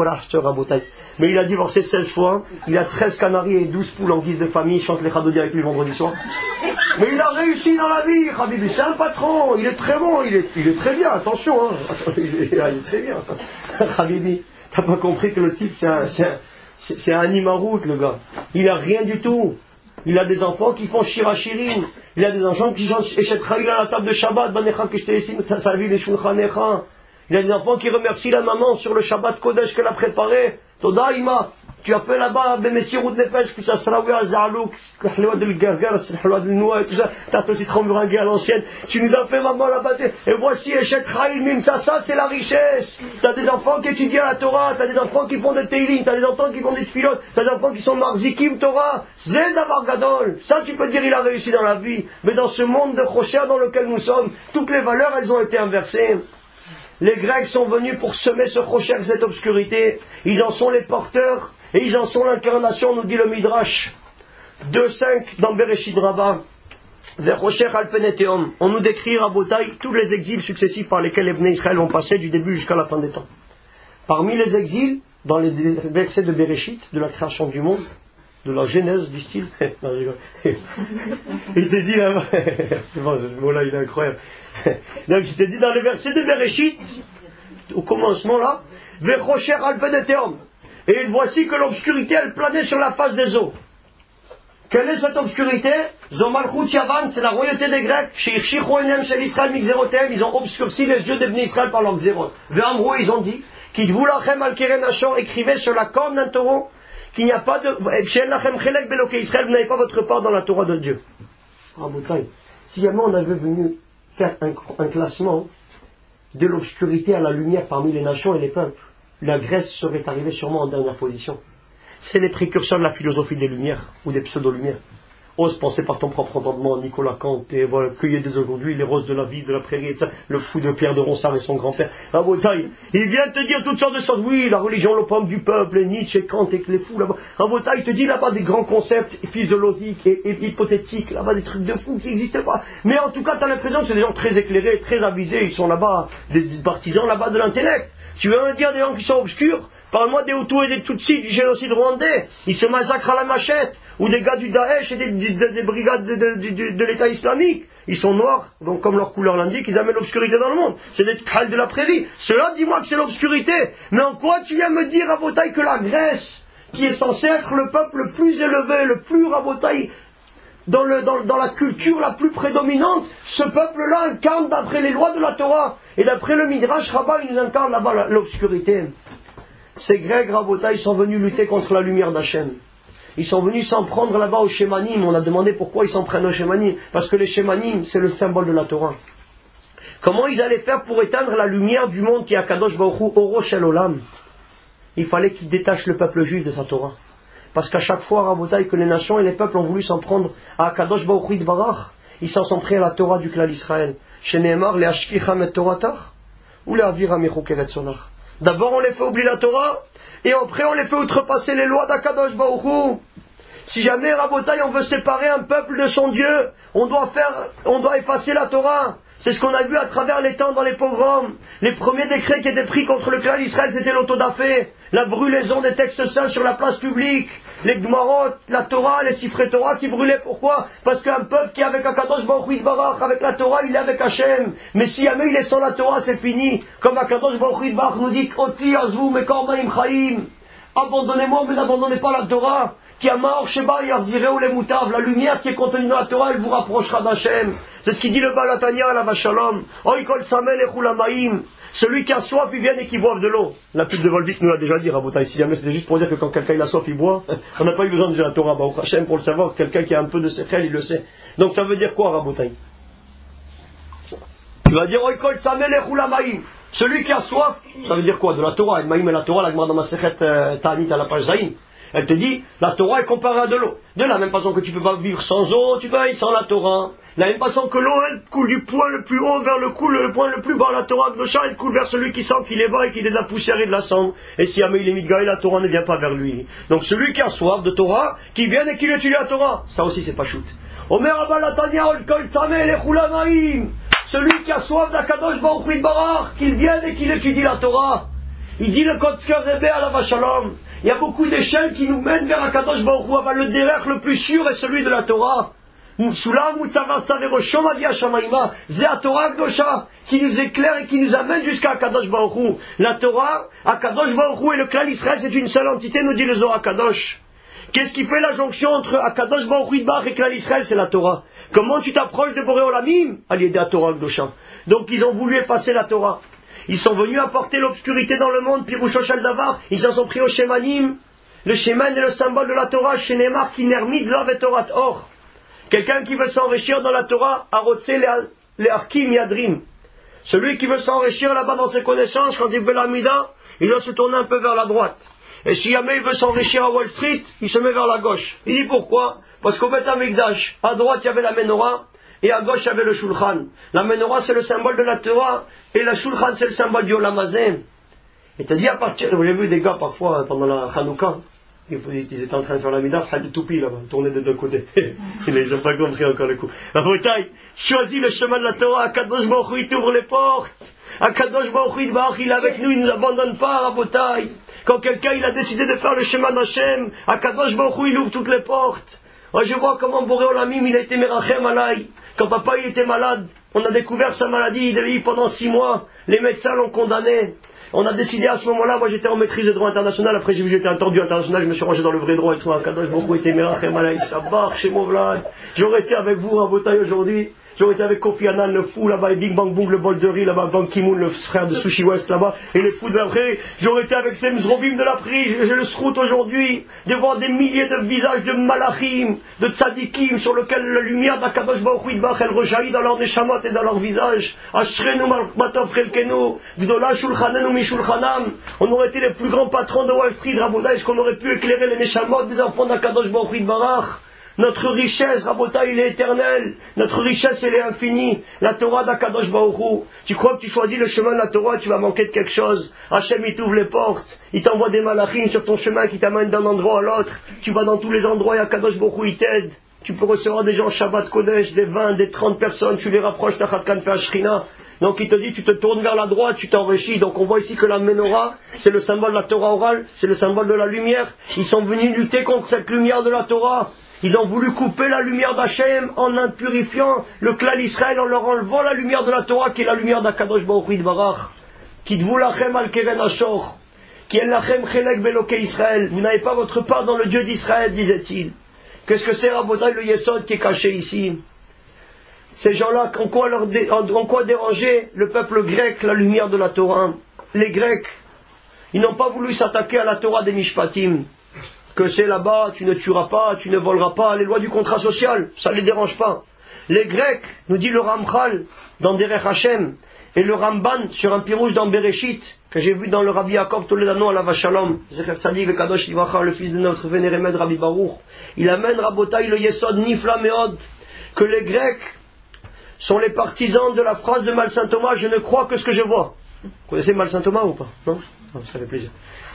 Mais il a divorcé seize fois, il a treize canaris et douze poules en guise de famille, il chante les Chadoudi avec lui vendredi soir. Mais il a réussi dans la vie, Habibi, c'est un patron, il est très bon, il est, il est très bien, attention, hein. il, est, il est très bien. Habibi, t'as pas compris que le type c'est un, c'est un, c'est, c'est un animaroute, le gars. Il a rien du tout. Il a des enfants qui font shirachirim. Il a des enfants qui chantent Eshet Chayil à la table de Shabbat. Banecha Kishtesim, Tsavi les Shulchanecha. Il a des enfants qui remercient la maman sur le Shabbat Kodesh qu'elle a préparé. Toda Ima, tu as fait là-bas, Bemessirut Nefesh, que ça sera à Zarlouk, Halwa de Gargar, Halwa de Noua et tout ça. T'as ton citron meringué à l'ancienne. Tu nous as fait maman là-bas. Et voici Eshet Chayil, Mim, ça, ça, c'est la richesse. T'as des enfants qui étudient la Torah, t'as des enfants qui font des Teilim, t'as des enfants qui font des Tfilot, t'as des enfants qui sont Marzikim Torah. Zed Davar Gadol. Ça, tu peux dire, il a réussi dans la vie. Mais dans ce monde de Rocher dans lequel nous sommes, toutes les valeurs, elles ont été inversées. Les Grecs sont venus pour semer ce Rocher, cette obscurité. Ils en sont les porteurs et ils en sont l'incarnation, nous dit le Midrash. deux cinq dans Bereshit Rabbah. Vers Rocher Alpeneteum. On nous décrit, Rabotai, tous les exils successifs par lesquels les Bnei Israël ont passé du début jusqu'à la fin des temps. Parmi les exils, dans les versets de Bereshit, de la création du monde, de la genèse du style. Non, je rigole. Il t'est dit là-bas. C'est bon, ce mot-là, il est incroyable. Donc, il t'est dit dans les versets de Bereshit, au commencement là, Vechocher alpeneteum. Et voici que l'obscurité, elle planait sur la face des eaux. Quelle est cette obscurité? Zomalchut Yavan, c'est la royauté des Grecs. Sheirchichu enem shel Israël mixerotem, ils ont obscurci les yeux des Bnei Israël par leur xérot. Ve'amrou, ils ont dit, Kidvu lachem al keren Ashor, écrivez sur la corne d'un taureau, qu'il n'y a pas de... Israël, vous n'avez pas votre part dans la Torah de Dieu. Si jamais on avait venu faire un, un classement de l'obscurité à la lumière parmi les nations et les peuples, la Grèce serait arrivée sûrement en dernière position. C'est les précurseurs de la philosophie des Lumières, ou des pseudo-lumières. ose penser par ton propre entendement, Nicolas Kant, et voilà, cueillir dès aujourd'hui les roses de la vie, de la prairie, et ça, le fou de Pierre de Ronsard et son grand-père. Rabotaï, il vient te dire toutes sortes de choses. Oui, la religion, l'opium du peuple, Nietzsche, Kant, et que les fous là-bas. Rabotaï, il te dit là-bas des grands concepts physiologiques et, et hypothétiques, là-bas des trucs de fous qui n'existent pas. Mais en tout cas, tu as l'impression que c'est des gens très éclairés, très avisés, ils sont là-bas, des, des partisans là-bas de l'intellect. Tu veux me dire des gens qui sont obscurs? Parle-moi des Hutus et des Tutsis du génocide rwandais. Ils se massacrent à la machette. Ou des gars du Daesh et des, des, des brigades de, de, de, de, de l'État islamique. Ils sont noirs, donc comme leur couleur l'indique, ils amènent l'obscurité dans le monde. C'est des khals de la prairie. Cela, dis-moi que c'est l'obscurité. Mais en quoi tu viens me dire, Rabotaï, que la Grèce, qui est censée être le peuple le plus élevé, le plus Rabotaï, dans, le, dans, dans la culture la plus prédominante, ce peuple-là incarne d'après les lois de la Torah. Et d'après le Midrash Rabbah, il nous incarne là-bas l'obscurité. Ces Grecs, Rabotaï, sont venus lutter contre la lumière d'Hachem. Ils sont venus s'en prendre là-bas aux Shemanim. On a demandé pourquoi ils s'en prennent aux Shemanim. Parce que les Shemanim, c'est le symbole de la Torah. Comment ils allaient faire pour éteindre la lumière du monde qui est à Kadosh Baruch Hu, Oro Shel Olam? Il fallait qu'ils détachent le peuple juif de sa Torah. Parce qu'à chaque fois, Rabotaï, que les nations et les peuples ont voulu s'en prendre à Kadosh Baruch Hu Yitbarach, ils s'en sont pris à la Torah du clan d'Israël. Chez Nehemar, les Ashkicham et Toratach, ou les Avira Mechukeret Sonar. D'abord on les fait oublier la Torah, et après on les fait outrepasser les lois d'Akadosh Baruch Hu. Si jamais, Rabotaï, on veut séparer un peuple de son Dieu, on doit faire, on doit effacer la Torah. C'est ce qu'on a vu à travers les temps dans les pogroms. Les premiers décrets qui étaient pris contre le clan d'Israël, c'était l'autodafé, la brûlaison des textes saints sur la place publique, les Gmarot, la Torah, les Sifrei Torah qui brûlaient. Pourquoi? Parce qu'un peuple qui est avec Akadosh Baruch Hu Yitbarach, avec la Torah, il est avec Hachem. Mais si jamais il est sans la Torah, c'est fini. Comme Akadosh Baruch Hu Yitbarach nous dit, Oti azvu mekor ma'im chaim. Abandonnez-moi, mais n'abandonnez pas la Torah. Qui a mort, Sheba, Yarzireu, les moutaves, la lumière qui est contenue dans la Torah, elle vous rapprochera d'Hachem. C'est ce qu'il dit le Balatania à la Vachalom. Oikol Samel et Chulamaim. Celui qui a soif, il vient et qui boive de l'eau. La pub de Volvic nous l'a déjà dit, Rabotaï. Si jamais c'était juste pour dire que quand quelqu'un a soif, il boit, on n'a pas eu besoin de dire la Torah, Baruch Hachem, pour le savoir. Quelqu'un qui a un peu de sechel, il le sait. Donc ça veut dire quoi, Rabotaï? Tu vas dire Oikol Samel et Chulamaim. Celui qui a soif, ça veut dire quoi? De la Torah. El Maïm et la Torah, la Gemara dans ma sechet euh, Ta'anit à la page Zayin. Elle te dit, la Torah est comparée à de l'eau. De la même façon que tu ne peux pas vivre sans eau, tu peux vivre sans la Torah. De la même façon que l'eau, elle coule du point le plus haut vers le, coup, le point le plus bas. La Torah de Gdosha, elle coule vers celui qui sent qu'il est bas et qu'il est de la poussière et de la cendre. Et si jamais il est Midgaï, la Torah ne vient pas vers lui. Donc celui qui a soif de Torah, qui vient et qui étudie la Torah, ça aussi c'est pas shoot. Omer Abalatania Olkol Tzameh Lechulamaim. Celui qui a soif d'Akadosh Baruch Hu Yitbarach, qu'il vienne et qu'il étudie la Torah. Il dit le Kotzker Rebbe à la Vachalom. Il y a beaucoup d'échelles qui nous mènent vers Akadosh Baruch Hu. Le derech le plus sûr est celui de la Torah. C'est la Torah Gdosha qui nous éclaire et qui nous amène jusqu'à Akadosh Baruch Hu. La Torah, Akadosh Baruch Hu et le clan d'Israël, c'est une seule entité, nous dit le Zohar Akadosh. Qu'est-ce qui fait la jonction entre Akadosh Baruch Hu et clan d'Israël? C'est la Torah. Comment tu t'approches de Boré Olamim? À l'idée de la Torah Gdosha. Donc ils ont voulu effacer la Torah. Ils sont venus apporter l'obscurité dans le monde, Piroucho Shaldavar, ils en sont pris au Shemanim. Le Sheman est le symbole de la Torah, chez Neymar, qui nermide la Vetorat Or. Quelqu'un qui veut s'enrichir dans la Torah, Arotse le Arkim Yadrim. Celui qui veut s'enrichir là-bas dans ses connaissances, quand il veut la Mida, il doit se tourner un peu vers la droite. Et si jamais il veut s'enrichir à Wall Street, il se met vers la gauche. Il dit pourquoi? Parce qu'au Beth Amikdash, à droite il y avait la Menorah, et à gauche il y avait le Shulchan. La Menorah c'est le symbole de la Torah, et la Shulchan c'est le symbole du Olam Hazeh. C'est-à-dire à partir, vous avez vu des gars parfois pendant la Hanouka, ils étaient en train de faire la Mida, de toupie là-bas, tourner de deux côtés. Ils n'ont pas compris encore le coup. Rabotaï, choisis le chemin de la Torah, Akadosh Baruch Hu, il t'ouvre les portes. Akadosh Baruch Hu, il est avec nous, il ne nous abandonne pas, Rabotaï. Quand quelqu'un il a décidé de faire le chemin d'Hachem, Akadosh Baruch Hu, il ouvre toutes les portes. Moi, je vois comment Boré Olamim, il a été Merachem Alay. Quand papa il était malade, on a découvert sa maladie, il est vivre pendant six mois. Les médecins l'ont condamné. On a décidé à ce moment-là, moi j'étais en maîtrise de droit international, après j'ai vu que j'étais entendu international, je me suis rangé dans le vrai droit et tout, un Kadosh Baruch Hu était Merachem Alay, Shabbat, chez Movlad. J'aurais été avec vous, Rabotaï, aujourd'hui. J'aurais été avec Kofi Annan, le fou là-bas, et Big Bang Boom, le bol de riz là-bas, Ban Ki-moon, le frère de Sushi West là-bas, et les fous de l'après. J'aurais été avec Sem Zrobim de l'après, j'ai le srout aujourd'hui, de voir des milliers de visages de malachim, de tzadikim, sur lesquels la lumière d'Akadosh Baruch Hu Yitbarach, elle rejaillit dans leur neshamot et dans leur visage. Ashrenu matov chelkenu, gdola shulchanenu mi shulchanam. On aurait été les plus grands patrons de Wall Street, Rabotaï, qu'on aurait pu éclairer les neshamot des enfants d'Akadosh Baruch Hu Yitbarach. Notre richesse, Rabotai, il est éternel. Notre richesse, elle est infinie. La Torah d'Akadosh Baruch Hu. Tu crois que tu choisis le chemin de la Torah, tu vas manquer de quelque chose. Hachem, il t'ouvre les portes. Il t'envoie des malachim sur ton chemin qui t'amènent d'un endroit à l'autre. Tu vas dans tous les endroits et Akadosh Baruch Hu, il t'aide. Tu peux recevoir des gens Shabbat Kodesh, des vingt, des trente personnes. Tu les rapproches, Tachat Kanfei Ashrina. Donc il te dit, tu te tournes vers la droite, tu t'enrichis. Donc on voit ici que la menorah, c'est le symbole de la Torah orale, c'est le symbole de la lumière. Ils sont venus lutter contre cette lumière de la Torah. Ils ont voulu couper la lumière d'Hachem en impurifiant le clan d'Israël, en leur enlevant la lumière de la Torah, qui est la lumière d'Akadosh Baruch Hu Yitbarach. Qui dvou lachem al keren ashor, qui est lachem chelek beloké Israël. Vous n'avez pas votre part dans le Dieu d'Israël, disait-il. Qu'est-ce que c'est, Rabotai, le Yesod qui est caché ici? Ces gens-là, en quoi, leur dé, en, en quoi déranger le peuple grec, la lumière de la Torah? Les Grecs, ils n'ont pas voulu s'attaquer à la Torah des Mishpatim. Que c'est là-bas, tu ne tueras pas, tu ne voleras pas, les lois du contrat social, ça ne les dérange pas. Les Grecs, nous dit le Ramchal, dans Derech Hashem, et le Ramban, sur un pirouge dans Bereshit, que j'ai vu dans le Rabbi Yaakov Toledano à la Vachalom, Zecher Tzadik Vekadosh Livracha, le fils de notre vénéré maître Rabbi Baruch, il amène Rabotai le Yesod Nifla Meod, que les Grecs sont les partisans de la phrase de Mal Saint Thomas, je ne crois que ce que je vois. Vous connaissez Mal Saint Thomas ou pas? Non, non, ça fait plaisir.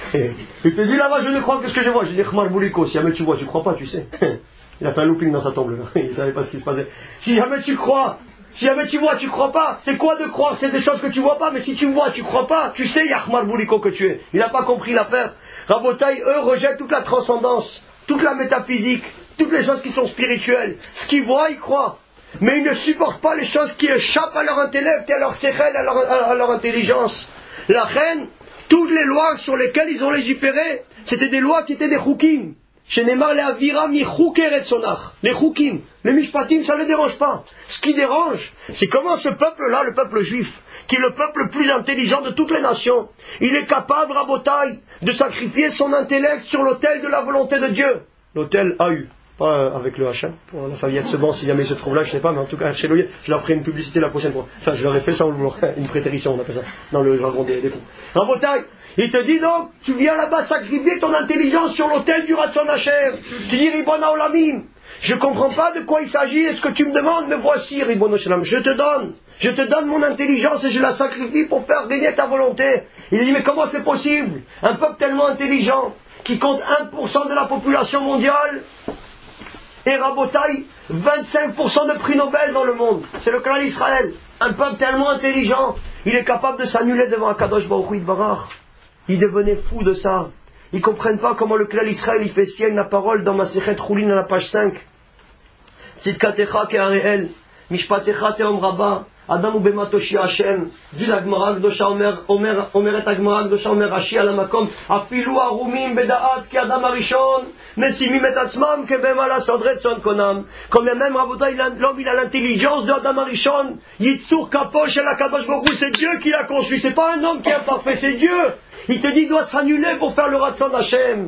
Il te dit là-bas, je ne crois que ce que je vois. Je dis Khmar Bouliko, si jamais tu vois, tu crois pas, tu sais. Il a fait un looping dans sa tombe, il ne savait pas ce qui se passait. Si jamais tu crois, si jamais tu vois, tu crois pas. C'est quoi de croire? C'est des choses que tu vois pas, mais si tu vois, tu crois pas. Tu sais, Khmar Bouliko que tu es. Il n'a pas compris l'affaire. Rabotai, eux, rejettent toute la transcendance, toute la métaphysique, toutes les choses qui sont spirituelles. Ce qu'ils voient, ils croient. Mais ils ne supportent pas les choses qui échappent à leur intellect et à leur sechel, à leur, à leur intelligence. La reine, toutes les lois sur lesquelles ils ont légiféré, c'était des lois qui étaient des choukim. Chez Neymar, les avira mi chouker et sonach. Les choukim, les mishpatim, ça ne les dérange pas. Ce qui dérange, c'est comment ce peuple-là, le peuple juif, qui est le peuple le plus intelligent de toutes les nations, il est capable, Rabotai, de sacrifier son intellect sur l'autel de la volonté de Dieu. L'autel A U. Pas avec le H, hein. Pour la famille Seban, si jamais il se trouve là, je ne sais pas, mais en tout cas, chez Loyer, je leur ferai une publicité la prochaine fois. Enfin, je leur ai fait ça, une prétérition, on appelle ça, dans le jargon des, des fous. Rabotai, il te dit donc, tu viens là-bas sacrifier ton intelligence sur l'autel du Ratson Hashem. Tu dis, Ribona Olamim, je ne comprends pas de quoi il s'agit, est-ce que tu me demandes, mais voici, Ribona Olamim, je te donne, je te donne mon intelligence et je la sacrifie pour faire gagner ta volonté. Il dit, mais comment c'est possible? Un peuple tellement intelligent, qui compte un pour cent de la population mondiale, et Rabotai, vingt-cinq pour cent de prix Nobel dans le monde. C'est le clan d'Israël. Un peuple tellement intelligent, il est capable de s'annuler devant Akadosh Baruch Hu Yitbarach. Ils devenaient fous de ça. Ils ne comprennent pas comment le clan d'Israël il fait sienne la parole dans Masechet Choulin à la page cinq. Tzidkatecha ke'are'el, mishpatecha te'om rabba, Adam ubematoshi Hashem. Dit la Gemara Gdosha Omer, Omer, Omeret Gemara Gdosha Omer Rashi à la makom, afilu arumim bedaat ki Adam arishon, mesimim et atzmam kebema la sodret son konam. Quand même Rabotai, l'homme il a l'intelligence de Adam arishon, yitzur kaposh el akadosh baruch hu, c'est Dieu qui l'a conçu, c'est pas un homme qui est imparfait, c'est Dieu. Il te dit il doit s'annuler pour faire le ratson Hashem.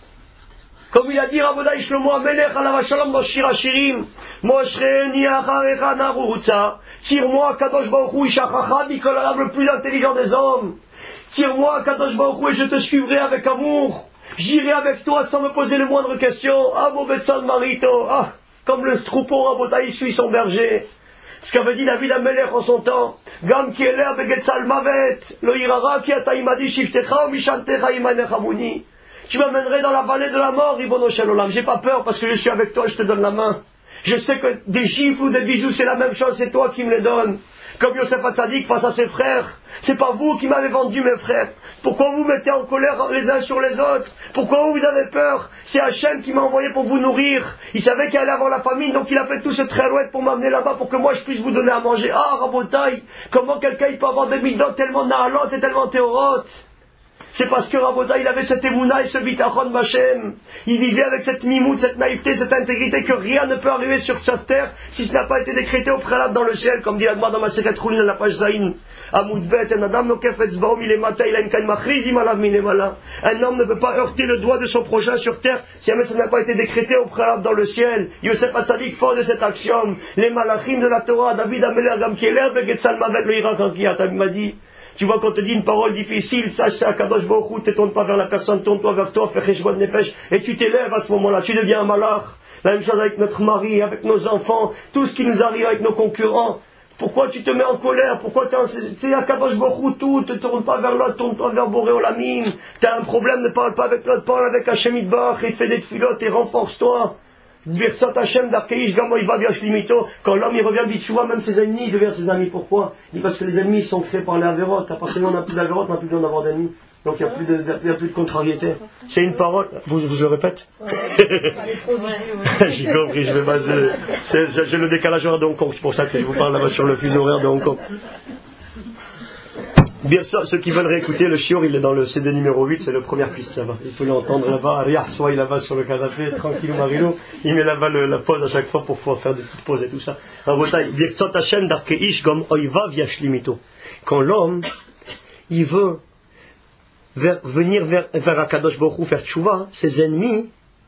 Comme il a dit Rabotai Shlomo Amelech alav shalom dans Shir Hashirim, Moshreni acharecha narutza, tire-moi Kadosh Baruch Hu Ishachacham Mikol Alav, le plus intelligent des hommes, tire-moi Kadosh Baruch Hu et je te suivrai avec amour, j'irai avec toi sans me poser les moindres questions. Ah mon Betsan Marito, ah, comme le troupeau Rabotai suit son berger. Ce qu'avait dit David Amelech en son temps, Gam ki eler begetzal mavet, lo irara ki ata imadi shiftecha ou mishantecha imanechamuni. Tu m'amènerais dans la vallée de la mort, Ribono Shel Olam. J'ai pas peur parce que je suis avec toi et je te donne la main. Je sais que des gifles ou des bijoux c'est la même chose, c'est toi qui me les donnes. Comme Yosef Hatzadik face à ses frères. C'est pas vous qui m'avez vendu mes frères. Pourquoi vous mettez en colère les uns sur les autres? Pourquoi vous avez peur? C'est Hachem qui m'a envoyé pour vous nourrir. Il savait qu'il allait avoir la famine, donc il a fait tout ce trérouette pour m'amener là-bas pour que moi je puisse vous donner à manger. Ah, Rabotai, comment quelqu'un il peut avoir des midot tellement nahalotes et tellement théorotes? C'est parce que Rabotai il avait cette émouna et ce bitachon b'Hashem. Il vivait avec cette mimout, cette naïveté, cette intégrité que rien ne peut arriver sur cette terre si ce n'a pas été décrété au préalable dans le ciel, comme dit l'Admar dans ma Masechet Choulin à la page Zayin. Amoudbet, un adam nokef etzbaom ilemata, il a une kain machrizim alav milemala. Un homme ne peut pas heurter le doigt de son prochain sur terre si jamais ça n'a pas été décrété au préalable dans le ciel. Yosef Hatzadik fort de cet axiome. Les malachim de la Torah, David Amelech Gam Kieler Begetzal Mavet le Irak Ankiat, il m'a dit. Tu vois, quand on te dit une parole difficile, sache, c'est Akadosh Baruch Hu, ne te tourne pas vers la personne, tourne-toi vers toi, fais Cheshbon Nefesh, et tu t'élèves à ce moment-là, tu deviens un malach. La même chose avec notre mari, avec nos enfants, tout ce qui nous arrive avec nos concurrents. Pourquoi tu te mets en colère? Pourquoi tu es... C'est Akadosh Baruch Hu, tout, ne te tourne pas vers l'autre, tourne-toi vers Boré Olamim. Tu as un problème, ne parle pas avec l'autre, parle avec Hashem Yitbarach, et fais des tfilotes et renforce-toi. Birsat Hashem d'Arkeish Gamoy va Limito. Quand l'homme il revient Bichoua, même ses ennemis, il devient ses amis. Pourquoi? Il dit parce que les ennemis sont créés par les Avérotes. À partir du moment où on n'a plus d'Avérotes, on n'a plus besoin d'avoir d'ennemis. Donc il n'y a, plus de, il y a plus de contrariété. C'est une parole. Vous, vous je répète? J'ai compris, je vais baser. J'ai le décalage horaire de Hong Kong, c'est pour ça que je vous parle là-bas sur le fuseau horaire de Hong Kong. Bien sûr, ceux qui veulent réécouter, le shiur, il est dans le C D numéro huit, c'est la première piste là-bas. Il faut l'entendre là-bas, Ariah, soit il là-bas sur le canapé, tranquille Marino, il met là-bas le, la pause à chaque fois pour pouvoir faire des petites pauses et tout ça. Quand l'homme, il veut vers, venir vers, vers Akadosh Baruch Hu faire tchouva, ses ennemis,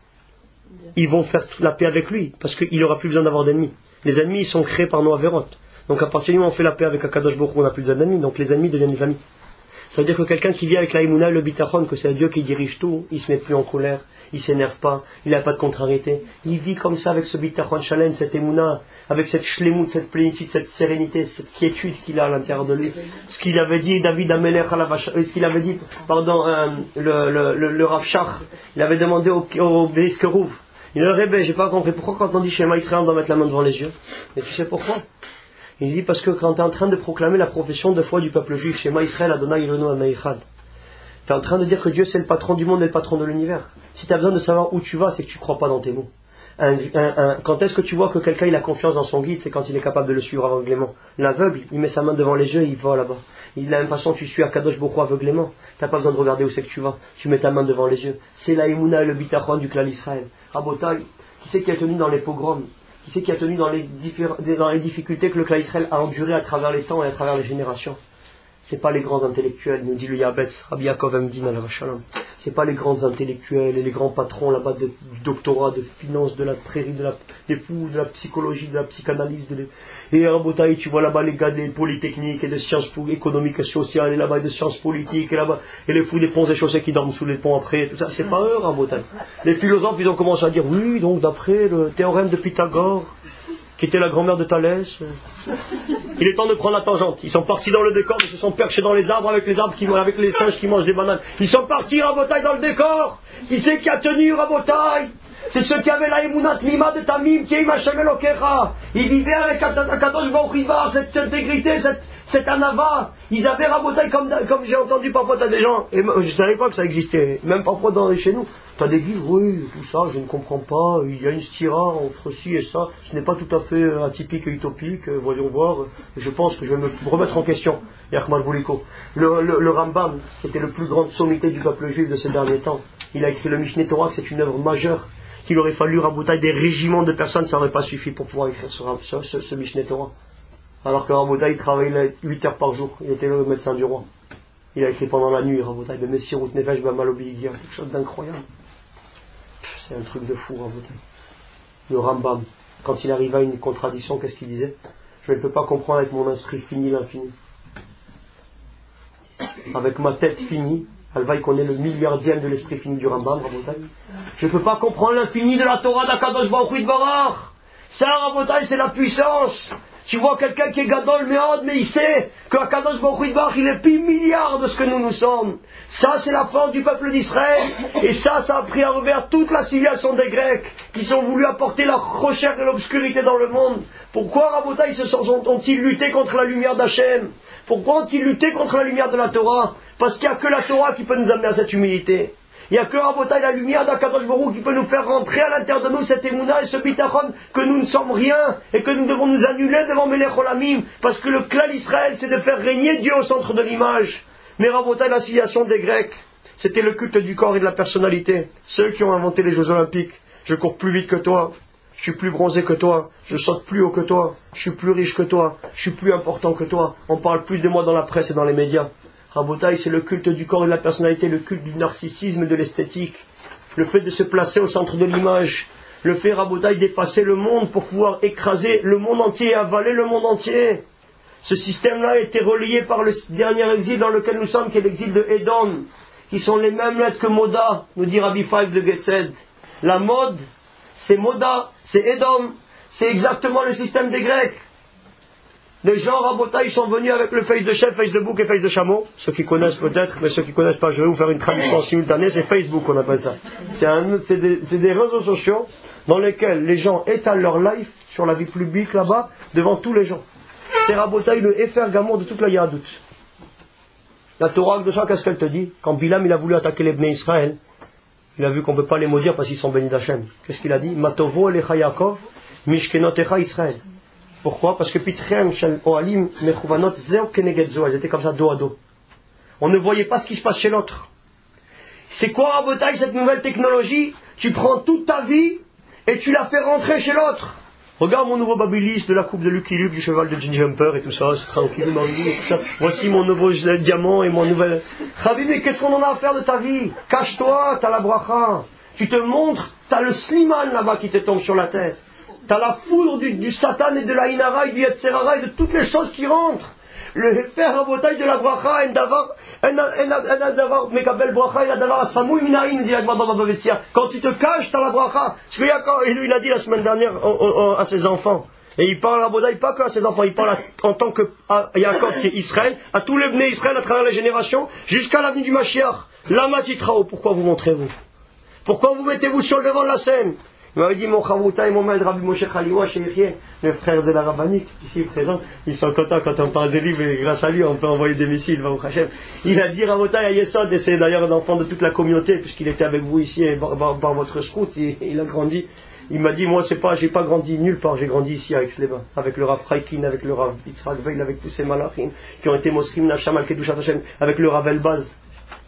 ils vont faire la paix avec lui, parce qu'il n'aura plus besoin d'avoir d'ennemis. Les ennemis, ils sont créés par nos avérotes. Donc à partir du moment où on fait la paix avec Akadosh Baruch Hu, on n'a plus besoin d'ennemis, donc les ennemis deviennent des amis. Ça veut dire que quelqu'un qui vit avec la Emouna et le Bitachon, que c'est Dieu qui dirige tout, il ne se met plus en colère, il ne s'énerve pas, il n'a pas de contrariété. Il vit comme ça avec ce Bitachon Shalem, cette Emouna, avec cette shlemut, cette plénitude, cette sérénité, cette quiétude qu'il a à l'intérieur de lui. Ce qu'il avait dit David Amelech, ce qu'il avait dit, pardon, euh, le, le, le, le Rav Shach, il avait demandé au, au Béis Kerouv. Il a dit, Rebbe, j'ai pas compris, pourquoi quand on dit Shema Israël, on doit mettre la main devant les yeux? Et tu sais pourquoi? Il dit parce que quand tu es en train de proclamer la profession de foi du peuple juif, Shema Israël Adonai Eloheinu Adonai Echad, tu es en train de dire que Dieu c'est le patron du monde et le patron de l'univers. Si tu as besoin de savoir où tu vas, c'est que tu ne crois pas dans tes mots. Un, un, un, quand est-ce que tu vois que quelqu'un il a confiance dans son guide? C'est quand il est capable de le suivre aveuglément. L'aveugle, il met sa main devant les yeux et il va là-bas. De la même façon, tu suis Akadosh Baruch Hu aveuglément. Tu n'as pas besoin de regarder où c'est que tu vas. Tu mets ta main devant les yeux. C'est la Emouna et le Bitachon du clan Israël. Rabotai, qui c'est qui a tenu dans les pogroms? Qui c'est qui a tenu dans les, dans les difficultés que le clan Israël a enduré à travers les temps et à travers les générations? C'est pas les grands intellectuels, nous dit le Yabetz, Rabbi Yaakov Emdin al Shalom. C'est pas les grands intellectuels et les grands patrons là-bas de, du doctorat, de finance, de la prairie, de la, des fous, de la psychologie, de la psychanalyse. De les... Et à Rabotaï, tu vois là-bas les gars des polytechniques et des sciences économiques et sociales, et là-bas des sciences politiques, et là-bas, et les fous des ponts et chaussées qui dorment sous les ponts après, tout ça, c'est pas eux, Rabotaï. Les philosophes, ils ont commencé à dire, oui, donc d'après le théorème de Pythagore, qui était la grand-mère de Thalès. Il est temps de prendre la tangente. Ils sont partis dans le décor, ils se sont perchés dans les arbres avec les arbres qui, avec les singes qui mangent des bananes. Ils sont partis Rabotaï dans le décor. Qui c'est qui a tenu Rabotaï? C'est ceux qui avaient la Emunat Lima de Tamim, qui est Hashem Elokecha. Ils vivaient avec Akadosh Baruch Hu, cette intégrité, cette, cette anava. Ils avaient Rabotaï comme, comme j'ai entendu parfois, t'as des gens, et je ne savais pas que ça existait, même parfois dans, chez nous. Tu as des guides, oui, tout ça, je ne comprends pas, il y a une stira entre ci et ça, ce n'est pas tout à fait atypique et utopique, voyons voir, je pense que je vais me remettre en question. Yachmal Bouliko. Le, le, le Rambam, qui était le plus grand sommité du peuple juif de ces derniers temps, il a écrit le Mishneh Torah, que c'est une œuvre majeure, qu'il aurait fallu Rabotaï des régiments de personnes, ça n'aurait pas suffi pour pouvoir écrire ce, ce, ce, ce Mishneh Torah. Alors que Rabotaï travaillait huit heures par jour, il était le médecin du roi. Il a écrit pendant la nuit, Rabotaï, le Messie Rout Nefesh Bamalobi, quelque chose d'incroyable. C'est un truc de fou, Rabotaï. Le Rambam, quand il arrivait à une contradiction, qu'est-ce qu'il disait? Je ne peux pas comprendre avec mon esprit fini l'infini. Avec ma tête finie, Alva, il connaît le milliardième de l'esprit fini du Rambam, Rabotaï. Je ne peux pas comprendre l'infini de la Torah d'Akadosh Baruch Hu Barach. Ça, Rabotaï, c'est la puissance. Tu vois quelqu'un qui est Gadol Meod, mais il sait que Akadosh Baruch Hu Barach, il est plus milliard de ce que nous nous sommes. Ça, c'est la force du peuple d'Israël. Et ça, ça a pris à revers toute la civilisation des Grecs, qui sont voulu apporter la recherche de l'obscurité dans le monde. Pourquoi, Rabotaï, se sont, ont-ils lutté contre la lumière d'Hachem? Pourquoi ont-ils lutté contre la lumière de la Torah? Parce qu'il n'y a que la Torah qui peut nous amener à cette humilité. Il n'y a que Rabotaï, la lumière d'Akadosh Baruch Hu, qui peut nous faire rentrer à l'intérieur de nous cette émouna et ce bitachon que nous ne sommes rien et que nous devons nous annuler devant Melech Olamim. Parce que le clan Israël, c'est de faire régner Dieu au centre de l'image. Mais Rabotaï, la civilisation des Grecs, c'était le culte du corps et de la personnalité. Ceux qui ont inventé les Jeux Olympiques. Je cours plus vite que toi. Je suis plus bronzé que toi. Je saute plus haut que toi. Je suis plus riche que toi. Je suis plus important que toi. On parle plus de moi dans la presse et dans les médias. Rabotaï, c'est le culte du corps et de la personnalité, le culte du narcissisme et de l'esthétique. Le fait de se placer au centre de l'image. Le fait, Rabotaï, d'effacer le monde pour pouvoir écraser le monde entier et avaler le monde entier. Ce système-là a été relayé par le dernier exil dans lequel nous sommes, qui est l'exil de Edom, qui sont les mêmes lettres que Moda, nous dit Rabbi Faïk de Getzed. La mode, c'est Moda, c'est Edom, c'est exactement le système des Grecs. Les gens Rabota, ils sont venus avec le face de chef, face de bouc et face de chameau. Ceux qui connaissent peut-être, mais ceux qui connaissent pas, je vais vous faire une traduction simultanée, c'est Facebook qu'on appelle ça. C'est, un, c'est, des, c'est des réseaux sociaux dans lesquels les gens étalent leur life sur la vie publique là-bas, devant tous les gens. C'est Rabota, le Efer Gamour de toute la Yahadout. La Torah de ça, qu'est-ce qu'elle te dit? Quand Bilam il a voulu attaquer les Bnei Israël, il a vu qu'on ne peut pas les maudire parce qu'ils sont bénis d'Hachem. Qu'est-ce qu'il a dit? Matovo elecha Yaakov, mishkenotecha Israël. Pourquoi? Parce que Pitrem Shel Oalim Mechuvanot Zeo Keneged Zo, elles étaient comme ça dos à dos. On ne voyait pas ce qui se passe chez l'autre. C'est quoi Rabotai cette nouvelle technologie? Tu prends toute ta vie et tu la fais rentrer chez l'autre. Regarde mon nouveau babyliss de la coupe de Lucky Luke, du cheval de Gene Jumper et tout ça, c'est tranquille, tout ça. Voici mon nouveau diamant et mon nouvel... Rabbi, mais qu'est-ce qu'on en a à faire de ta vie? Cache-toi, t'as la bracha. Tu te montres, t'as le sliman là-bas qui te tombe sur la tête. T'as la foudre du, du Satan et de la Inara et du Yetzerara et de toutes les choses qui rentrent. Le Hefer Rabotai de la bracha, en davar, en davar, mekabel bracha, en davar, samou minaïn, dit la Gemara dans Babetzia. Quand tu te caches, t'as la bracha. Ce qu'il y a quand, et lui, il a dit la semaine dernière à ses enfants. Et il parle à Rabotai pas qu'à ses enfants, il parle à, en tant que à Yaakov qui est Israël, à tous les Bnei Israël à travers les générations, jusqu'à l'avenue du Mashiach. Lama titrao, pourquoi vous montrez-vous? Pourquoi vous mettez-vous sur le devant de la scène? Il m'avait dit mon Chavruta et mon maître Rabbi Moshe Khaliwa chez Yechie, le frère de la rabbinique, ici présent, ils sont contents quand on parle de livres et grâce à lui on peut envoyer des missiles, va au Hachem. Il a dit Rabotai à Yesod, et c'est d'ailleurs un enfant de toute la communauté, puisqu'il était avec vous ici et par, par, par votre scout, et, il a grandi. Il m'a dit, moi c'est pas, j'ai pas grandi nulle part, j'ai grandi ici avec Sleba, avec le Rav Freikin, avec le Rav Yitzhak Veil, avec tous ces malachim qui ont été Mosrim Nafsham al Kedushat Hashem, avec le Rav Elbaz.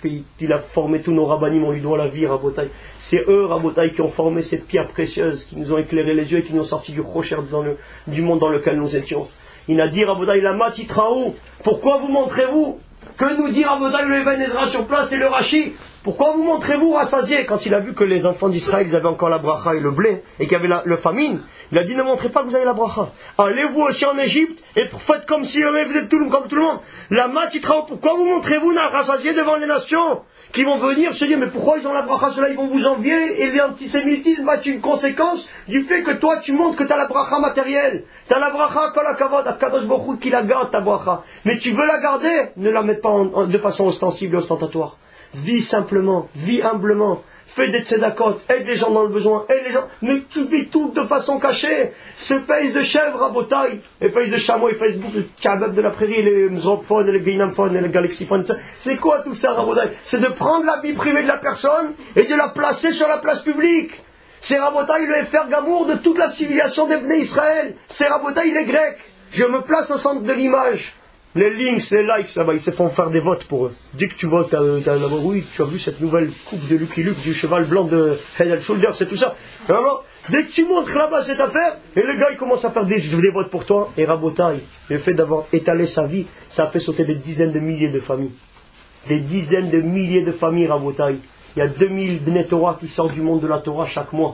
Il a formé tous nos rabbanim, on lui doit la vie, Rabotai. C'est eux, Rabotai, qui ont formé cette pierre précieuse, qui nous ont éclairé les yeux et qui nous ont sorti du rocher dans le, du monde dans lequel nous étions. Il a dit, Rabotai, la matitraou, pourquoi vous montrez-vous? Que nous dit Rabotai, le Eben Ezra sur place et le Rashi? Pourquoi vous montrez-vous rassasié? Quand il a vu que les enfants d'Israël ils avaient encore la bracha et le blé, et qu'il y avait la, le famine, il a dit ne montrez pas que vous avez la bracha. Allez-vous aussi en Égypte et faites comme si vous êtes tout, comme tout le monde. La matitra, pourquoi vous montrez-vous rassasié devant les nations qui vont venir se dire mais pourquoi ils ont la bracha, ceux-là ils vont vous envier, et l'antisémitisme va être une conséquence du fait que toi tu montres que tu as la bracha matérielle. Tu as la bracha kol hakavod, akadosh baruch hu qui la garde ta bracha. Mais tu veux la garder, ne la mets pas en, en, de façon ostensible et ostentatoire. Vis simplement, vis humblement, fais des tzedakot, aide les gens dans le besoin, aide les gens, mais tu vis tout de façon cachée. Ce face de chèvre à Botaï, et face de chameau, et Facebook, le kabab de la prairie, les mzrophones, les gainamophones, et les galaxiphones, c'est quoi tout ça à Botaï? C'est de prendre la vie privée de la personne et de la placer sur la place publique. C'est Rabotaï le Efer Gamour de toute la civilisation des Bnei Israël. C'est Rabotaï les Grecs. Je me place au centre de l'image. Les links, les likes, là-bas, ils se font faire des votes pour eux. Dès que tu votes, t'as, t'as, oui, tu as vu cette nouvelle coupe de Lucky Luke, du cheval blanc de Head and Shoulders, c'est tout ça. Vraiment, dès que tu montres là-bas cette affaire, et le gars il commence à faire des, des votes pour toi, et Rabotaï, le fait d'avoir étalé sa vie, ça a fait sauter des dizaines de milliers de familles. Des dizaines de milliers de familles, Rabotaï. Il y a deux mille Bnei Torah qui sortent du monde de la Torah chaque mois.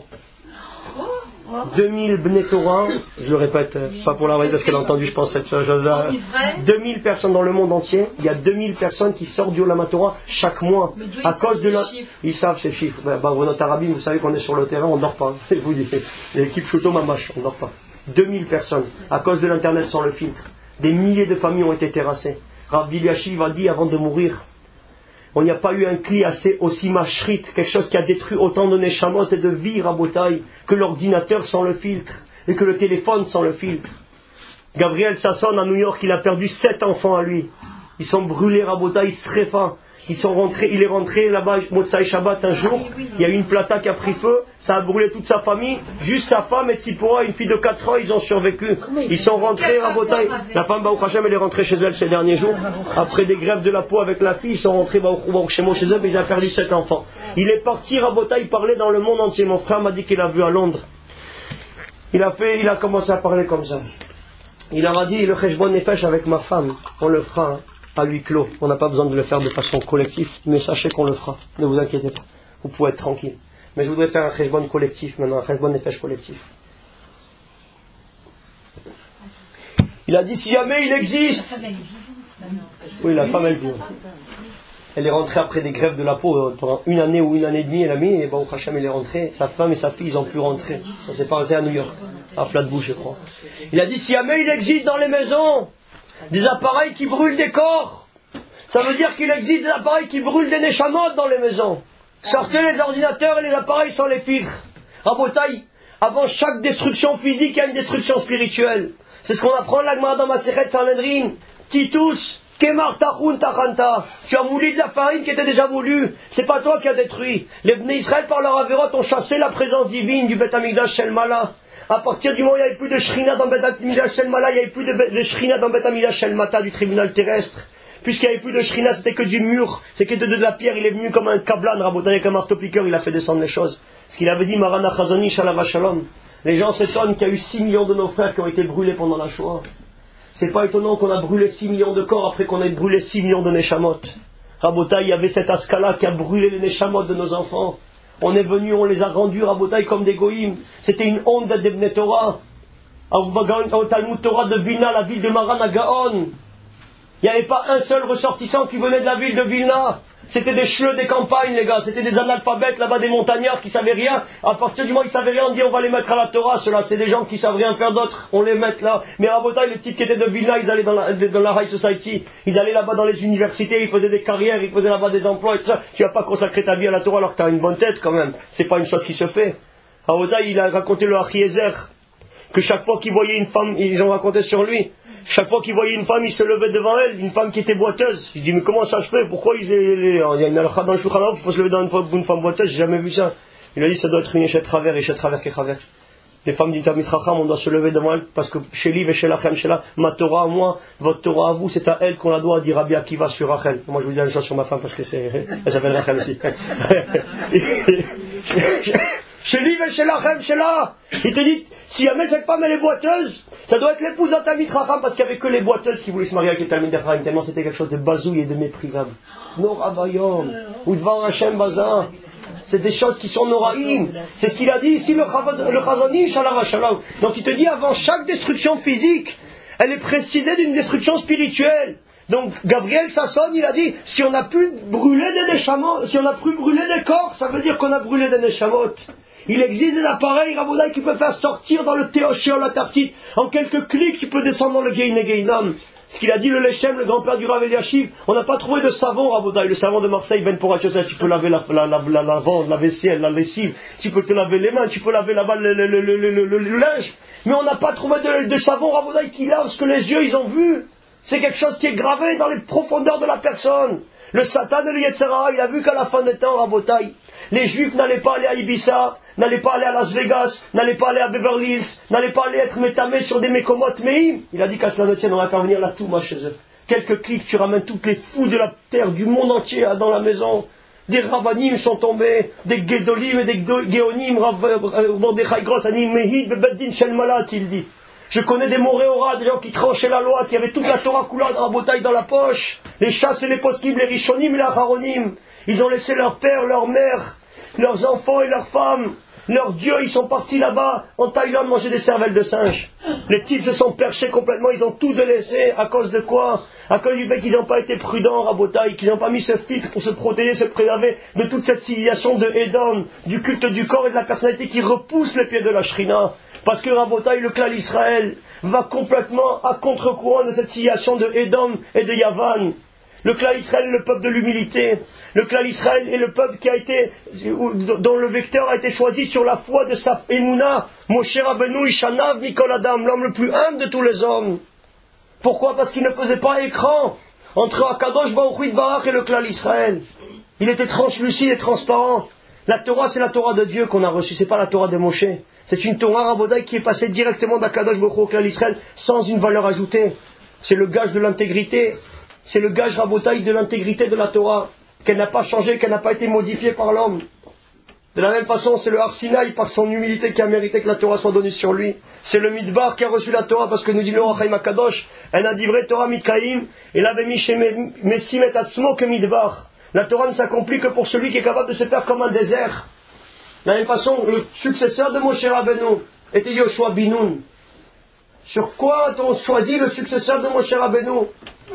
deux mille Bnei Torah, je le répète, pas pour la raison parce qu'elle a entendu, je pense, cette chose-là. deux mille personnes dans le monde entier, il y a deux mille personnes qui sortent du Olam Torah chaque mois. À cause de la. Ils savent ces chiffres. Ben, ben, notre arabie, vous savez qu'on est sur le terrain, on ne dort pas. Je vous dis, l'équipe Chouto Mamash, on ne dort pas. deux mille personnes, à cause de l'internet sans le filtre. Des milliers de familles ont été terrassées. Rabbi Eliashiv a dit avant de mourir, on n'y a pas eu un cli assez aussi machrit, quelque chose qui a détruit autant de neshamot et de vie, Rabotaï, que l'ordinateur sans le filtre, et que le téléphone sans le filtre. Gabriel Sasson à New York, il a perdu sept enfants à lui. Ils sont brûlés, Rabotaï, Srefa. Ils sont rentrés, il est rentré là-bas, Motsai Shabbat un jour, il y a eu une plata qui a pris feu, ça a brûlé toute sa famille, juste sa femme et Tzipora, une fille de quatre ans, ils ont survécu. Ils sont rentrés, Rabotaï. La femme, Baruch Hashem, elle est rentrée chez elle ces derniers jours. Après des grèves de la peau avec la fille, ils sont rentrés, Baruch Shemo chez eux, mais il a perdu sept enfants. Il est parti, Rabotaï, parler dans le monde entier. Mon frère m'a dit qu'il a vu à Londres. Il a fait, il a commencé à parler comme ça. Il a dit, le Cheshbon Nefesh avec ma femme, on le fera, hein, à huis clos. On n'a pas besoin de le faire de façon collective, mais sachez qu'on le fera. Ne vous inquiétez pas. Vous pouvez être tranquille. Mais je voudrais faire un Cheshbon collectif maintenant, un Cheshbon Nefesh collectif. Il a dit si jamais il existe. Oui, la femme elle vit. Elle est rentrée après des grèves de la peau pendant une année ou une année et demie, elle a mis, et bon, Hachem elle est rentrée. Sa femme et sa fille ils ont pu rentrer. Ça s'est passé à New York, à Flatbush je crois. Il a dit si jamais il existe dans les maisons des appareils qui brûlent des corps, ça veut dire qu'il existe des appareils qui brûlent des neshamot dans les maisons. Sortez les ordinateurs et les appareils sans les filtres. Rabotaï, avant chaque destruction physique, il y a une destruction spirituelle. C'est ce qu'on apprend la Gemara dans Masechet Sanhedrin. Titus, Kemar Tachun Tachanta. Tu as moulu de la farine qui était déjà moulue. C'est pas toi qui as détruit. Les Bnei Israël, par leur avérote, ont chassé la présence divine du Beth Amikdash Shel Mala. À partir du moment où il n'y avait plus de Shrina dans Beth Amikdash Shel Mala, il n'y avait plus de, de Shrina dans Beth Amikdash Shel Mata du tribunal terrestre. Puisqu'il n'y avait plus de Shrina, c'était que du mur, c'était que de, de la pierre, il est venu comme un kablan, rabotaï avec un marteau-piqueur, il a fait descendre les choses. Ce qu'il avait dit, Marana Chazoni, Shalava Shalom. Les gens s'étonnent qu'il y a eu six millions de nos frères qui ont été brûlés pendant la Shoah. C'est pas étonnant qu'on a brûlé six millions de corps après qu'on ait brûlé six millions de Neshamot. Rabotaï, il y avait cet Askala qui a brûlé les Neshamot de nos enfants. On est venu, on les a rendus, Rabotaï, comme des goïms. C'était une honte d'être des Bnei Torah. Au Talmud Torah de Vilna, la ville de Maran Gaon. Il n'y avait pas un seul ressortissant qui venait de la ville de Vilna. C'était des chleux des campagnes, les gars. C'était des analphabètes là-bas, des montagnards qui savaient rien. À partir du moment où ils savaient rien, on dit on va les mettre à la Torah. Ceux-là, c'est des gens qui savent rien faire d'autre. On les met là. Mais à Rabotaï, les types qui étaient de Vilna, ils allaient dans la, dans la High Society. Ils allaient là-bas dans les universités, ils faisaient des carrières, ils faisaient là-bas des emplois et tout ça. Tu vas pas consacrer ta vie à la Torah alors que tu as une bonne tête quand même. C'est pas une chose qui se fait. Rabotaï, il a raconté le Achiezer que chaque fois qu'il voyait une femme, ils ont raconté sur lui. Chaque fois qu'il voyait une femme, il se levait devant elle, une femme qui était boiteuse. Je dis, mais comment ça se fait? Pourquoi ils, il y a une halakha dans le Shulchan Aruch, il faut se lever devant une, une femme boiteuse? J'ai jamais vu ça. Il a dit, ça doit être une échette travers, échette travers, qui travers. Les femmes du Talmid Chacham, on doit se lever devant elle, parce que chez lui, et chez Lachem, chez la, ma Torah à moi, votre Torah à vous, c'est à elle qu'on la doit, dire Rabbi Akiva sur Rachel. Moi, je vous dis la même chose sur ma femme, parce que c'est, elle s'appelle Rachel aussi. Chez lui, chez Lachem, chez la. Il te dit, si jamais cette femme elle est boiteuse, ça doit être l'épouse d'un Talmid Chacham, parce qu'il n'y avait que les boiteuses qui voulaient se marier avec les Talmid Chacham, tellement c'était quelque chose de bazouille et de méprisable. Norabayom, ou devant Hachem Bazin. C'est des choses qui sont noraïm. C'est ce qu'il a dit ici, le Chazoni, Shalava Shalom. Donc il te dit, avant chaque destruction physique, elle est précédée d'une destruction spirituelle. Donc Gabriel Sasson, il a dit, si on a pu brûler des neshamot, si on a pu brûler des corps, ça veut dire qu'on a brûlé des neshamot. Il existe des appareils, Rabodaï, qui peuvent faire sortir dans le Théochéol la Tartite. En quelques clics, tu peux descendre dans le Gein et Geinam. Ce qu'il a dit le Lechem, le grand-père du Rav Eliashiv, on n'a pas trouvé de savon, Rabodaï. Le savon de Marseille, Ben Poratiosa, tu peux laver la, la, la, la, la vente, la vaisselle, la lessive, tu peux te laver les mains, tu peux laver là-bas le, le, le, le, le, le, le linge. Mais on n'a pas trouvé de, de savon, Rabodaï, qui lave ce que les yeux, ils ont vu. C'est quelque chose qui est gravé dans les profondeurs de la personne. Le Satan et le Yetzera, il a vu qu'à la fin des temps, Rabotaï, les Juifs n'allaient pas aller à Ibiza, n'allaient pas aller à Las Vegas, n'allaient pas aller à Beverly Hills, n'allaient pas aller être métamés sur des mécomotes meïm. Il a dit qu'à cela ne tienne, on va faire venir la Touma chez eux. Quelques clics, tu ramènes toutes les fous de la terre, du monde entier dans la maison. Des Rabbanim sont tombés, des Gedolim et des Géonim, Mordechai Gross, Anim Mehid, Bebeddin Shel Malat, il dit. Je connais des Moréora, des gens qui tranchaient la loi, qui avaient toute la Torah Kula dans la bouteille dans la poche. Les chasses et les poskim, les Rishonim et les Acharonim. Ils ont laissé leur père, leur mère, leurs enfants et leurs femmes, leurs dieux, ils sont partis là-bas, en Thaïlande, manger des cervelles de singe. Les types se sont perchés complètement, ils ont tout délaissé. À cause de quoi? À cause du fait qu'ils n'ont pas été prudents, Rabotaï, qu'ils n'ont pas mis ce filtre pour se protéger, se préserver de toute cette civilisation de Edom, du culte du corps et de la personnalité qui repousse les pieds de la Shrina. Parce que Rabotaï, le clan Israël, va complètement à contre-courant de cette civilisation de Edom et de Yavan. Le clan Israël est le peuple de l'humilité. Le clan Israël est le peuple qui a été, dont le vecteur a été choisi sur la foi de sa Emouna. Moshe Rabbeinu Ishanav Mikol Adam, l'homme le plus humble de tous les hommes. Pourquoi? Parce qu'il ne faisait pas écran entre Akadosh Baruch Hu Barach et le clan Israël. Il était translucide et transparent. La Torah, c'est la Torah de Dieu qu'on a reçue, c'est pas la Torah de Moshe. C'est une Torah Rabodaï qui est passée directement d'Akadosh Baruch Hu au clan Israël sans une valeur ajoutée. C'est le gage de l'intégrité. C'est le gage Rabotaï de l'intégrité de la Torah, qu'elle n'a pas changé, qu'elle n'a pas été modifiée par l'homme. De la même façon, c'est le Har Sinaï par son humilité qui a mérité que la Torah soit donnée sur lui. C'est le Midbar qui a reçu la Torah parce que nous dit le Rachaim Akadosh, elle a dit vrai Torah Mitkaim, et l'avait mis chez Messim et Atzmo que Midbar. La Torah ne s'accomplit que pour celui qui est capable de se faire comme un désert. De la même façon, le successeur de Moshe Rabbeinu était Yoshua Binoun. Sur quoi a-t-on choisi le successeur de Moshe Rabbeinu?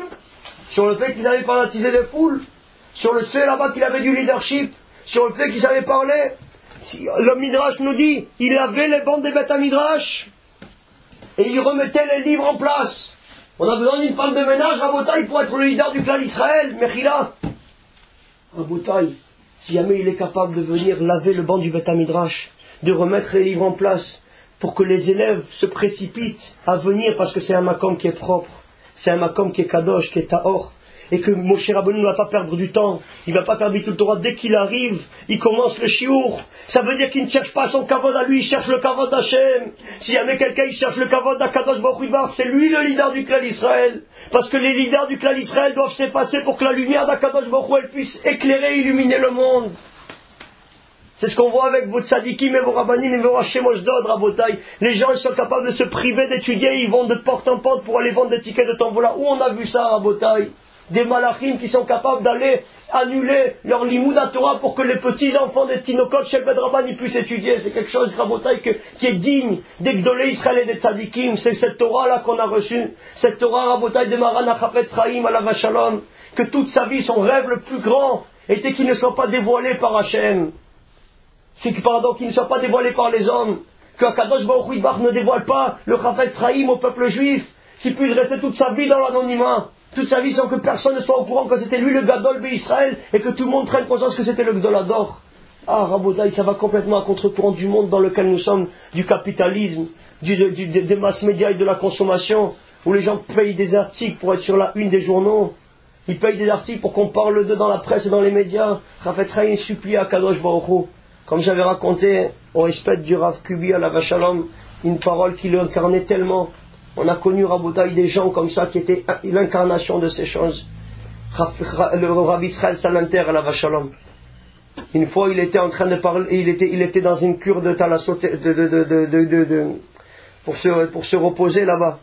Sur le fait qu'il avait fanatisé les foules? Sur le fait là-bas qu'il avait du leadership? Sur le fait qu'il savait parler? Si, le Midrash nous dit, il avait les bandes des bêtes à Midrash et il remettait les livres en place. On a besoin d'une femme de ménage à Botaï pour être le leader du clan d'Israël, Mechila. À Botaï, si jamais il est capable de venir laver le banc du bêta Midrash, de remettre les livres en place, pour que les élèves se précipitent à venir, parce que c'est un makom qui est propre, c'est un makom qui est kadosh, qui est tahor, et que Moshe Rabbeinu ne va pas perdre du temps, il ne va pas faire Bitul Torah dès qu'il arrive, il commence le shiur. Ça veut dire qu'il ne cherche pas son kavod à lui, il cherche le kavod d'Hachem. Si jamais quelqu'un il cherche le kavod d'Akadosh Baruch Hu, c'est lui le leader du clan d'Israël. Parce que les leaders du clan d'Israël doivent s'effacer pour que la lumière d'Akadosh Baruch Hu elle puisse éclairer, illuminer le monde. C'est ce qu'on voit avec vos tzadikim et vos rabbanim et vos hachem oshdod, rabotai. Les gens ils sont capables de se priver d'étudier, ils vont de porte en porte pour aller vendre des tickets de tambola. Où on a vu ça, rabotai? Des malachim qui sont capables d'aller annuler leur limouda Torah pour que les petits enfants des tinokot chez Ben Rabban ils puissent étudier. C'est quelque chose, rabotai, que, qui est digne des gdolé Israël et des tzadikim. C'est cette Torah là qu'on a reçue. Cette Torah, rabotai, de Maran Achafetz Chaim à la Vachalom. Que toute sa vie, son rêve le plus grand était qu'il ne soit pas dévoilé par Hachem. C'est que, pardon, qu'il ne soit pas dévoilé par les hommes. Que Akadosh Baruch Hu ne dévoile pas le Chafetz Chaim au peuple juif. Qu'il puisse rester toute sa vie dans l'anonymat. Toute sa vie sans que personne ne soit au courant que c'était lui le Gadol Israël et que tout le monde prenne conscience que c'était le Gdolador. Ah, Rabotai, ça va complètement à contre-courant du monde dans lequel nous sommes, du capitalisme, du, du, du, des masses médias et de la consommation, où les gens payent des articles pour être sur la une des journaux. Ils payent des articles pour qu'on parle d'eux dans la presse et dans les médias. Chafetz Chaim supplie à Kadosh Baruch Hu. Comme j'avais raconté au respect du Rav Kubi à la Vachalom, une parole qui l'incarnait tellement. On a connu Rabotai des gens comme ça qui étaient l'incarnation de ces choses. Le Rav Israël Salanter à la Vachalom. Une fois il était en train de parler, il était, il était dans une cure de talassot, de, de, de, de, de, de, de, pour, se, pour se reposer là-bas.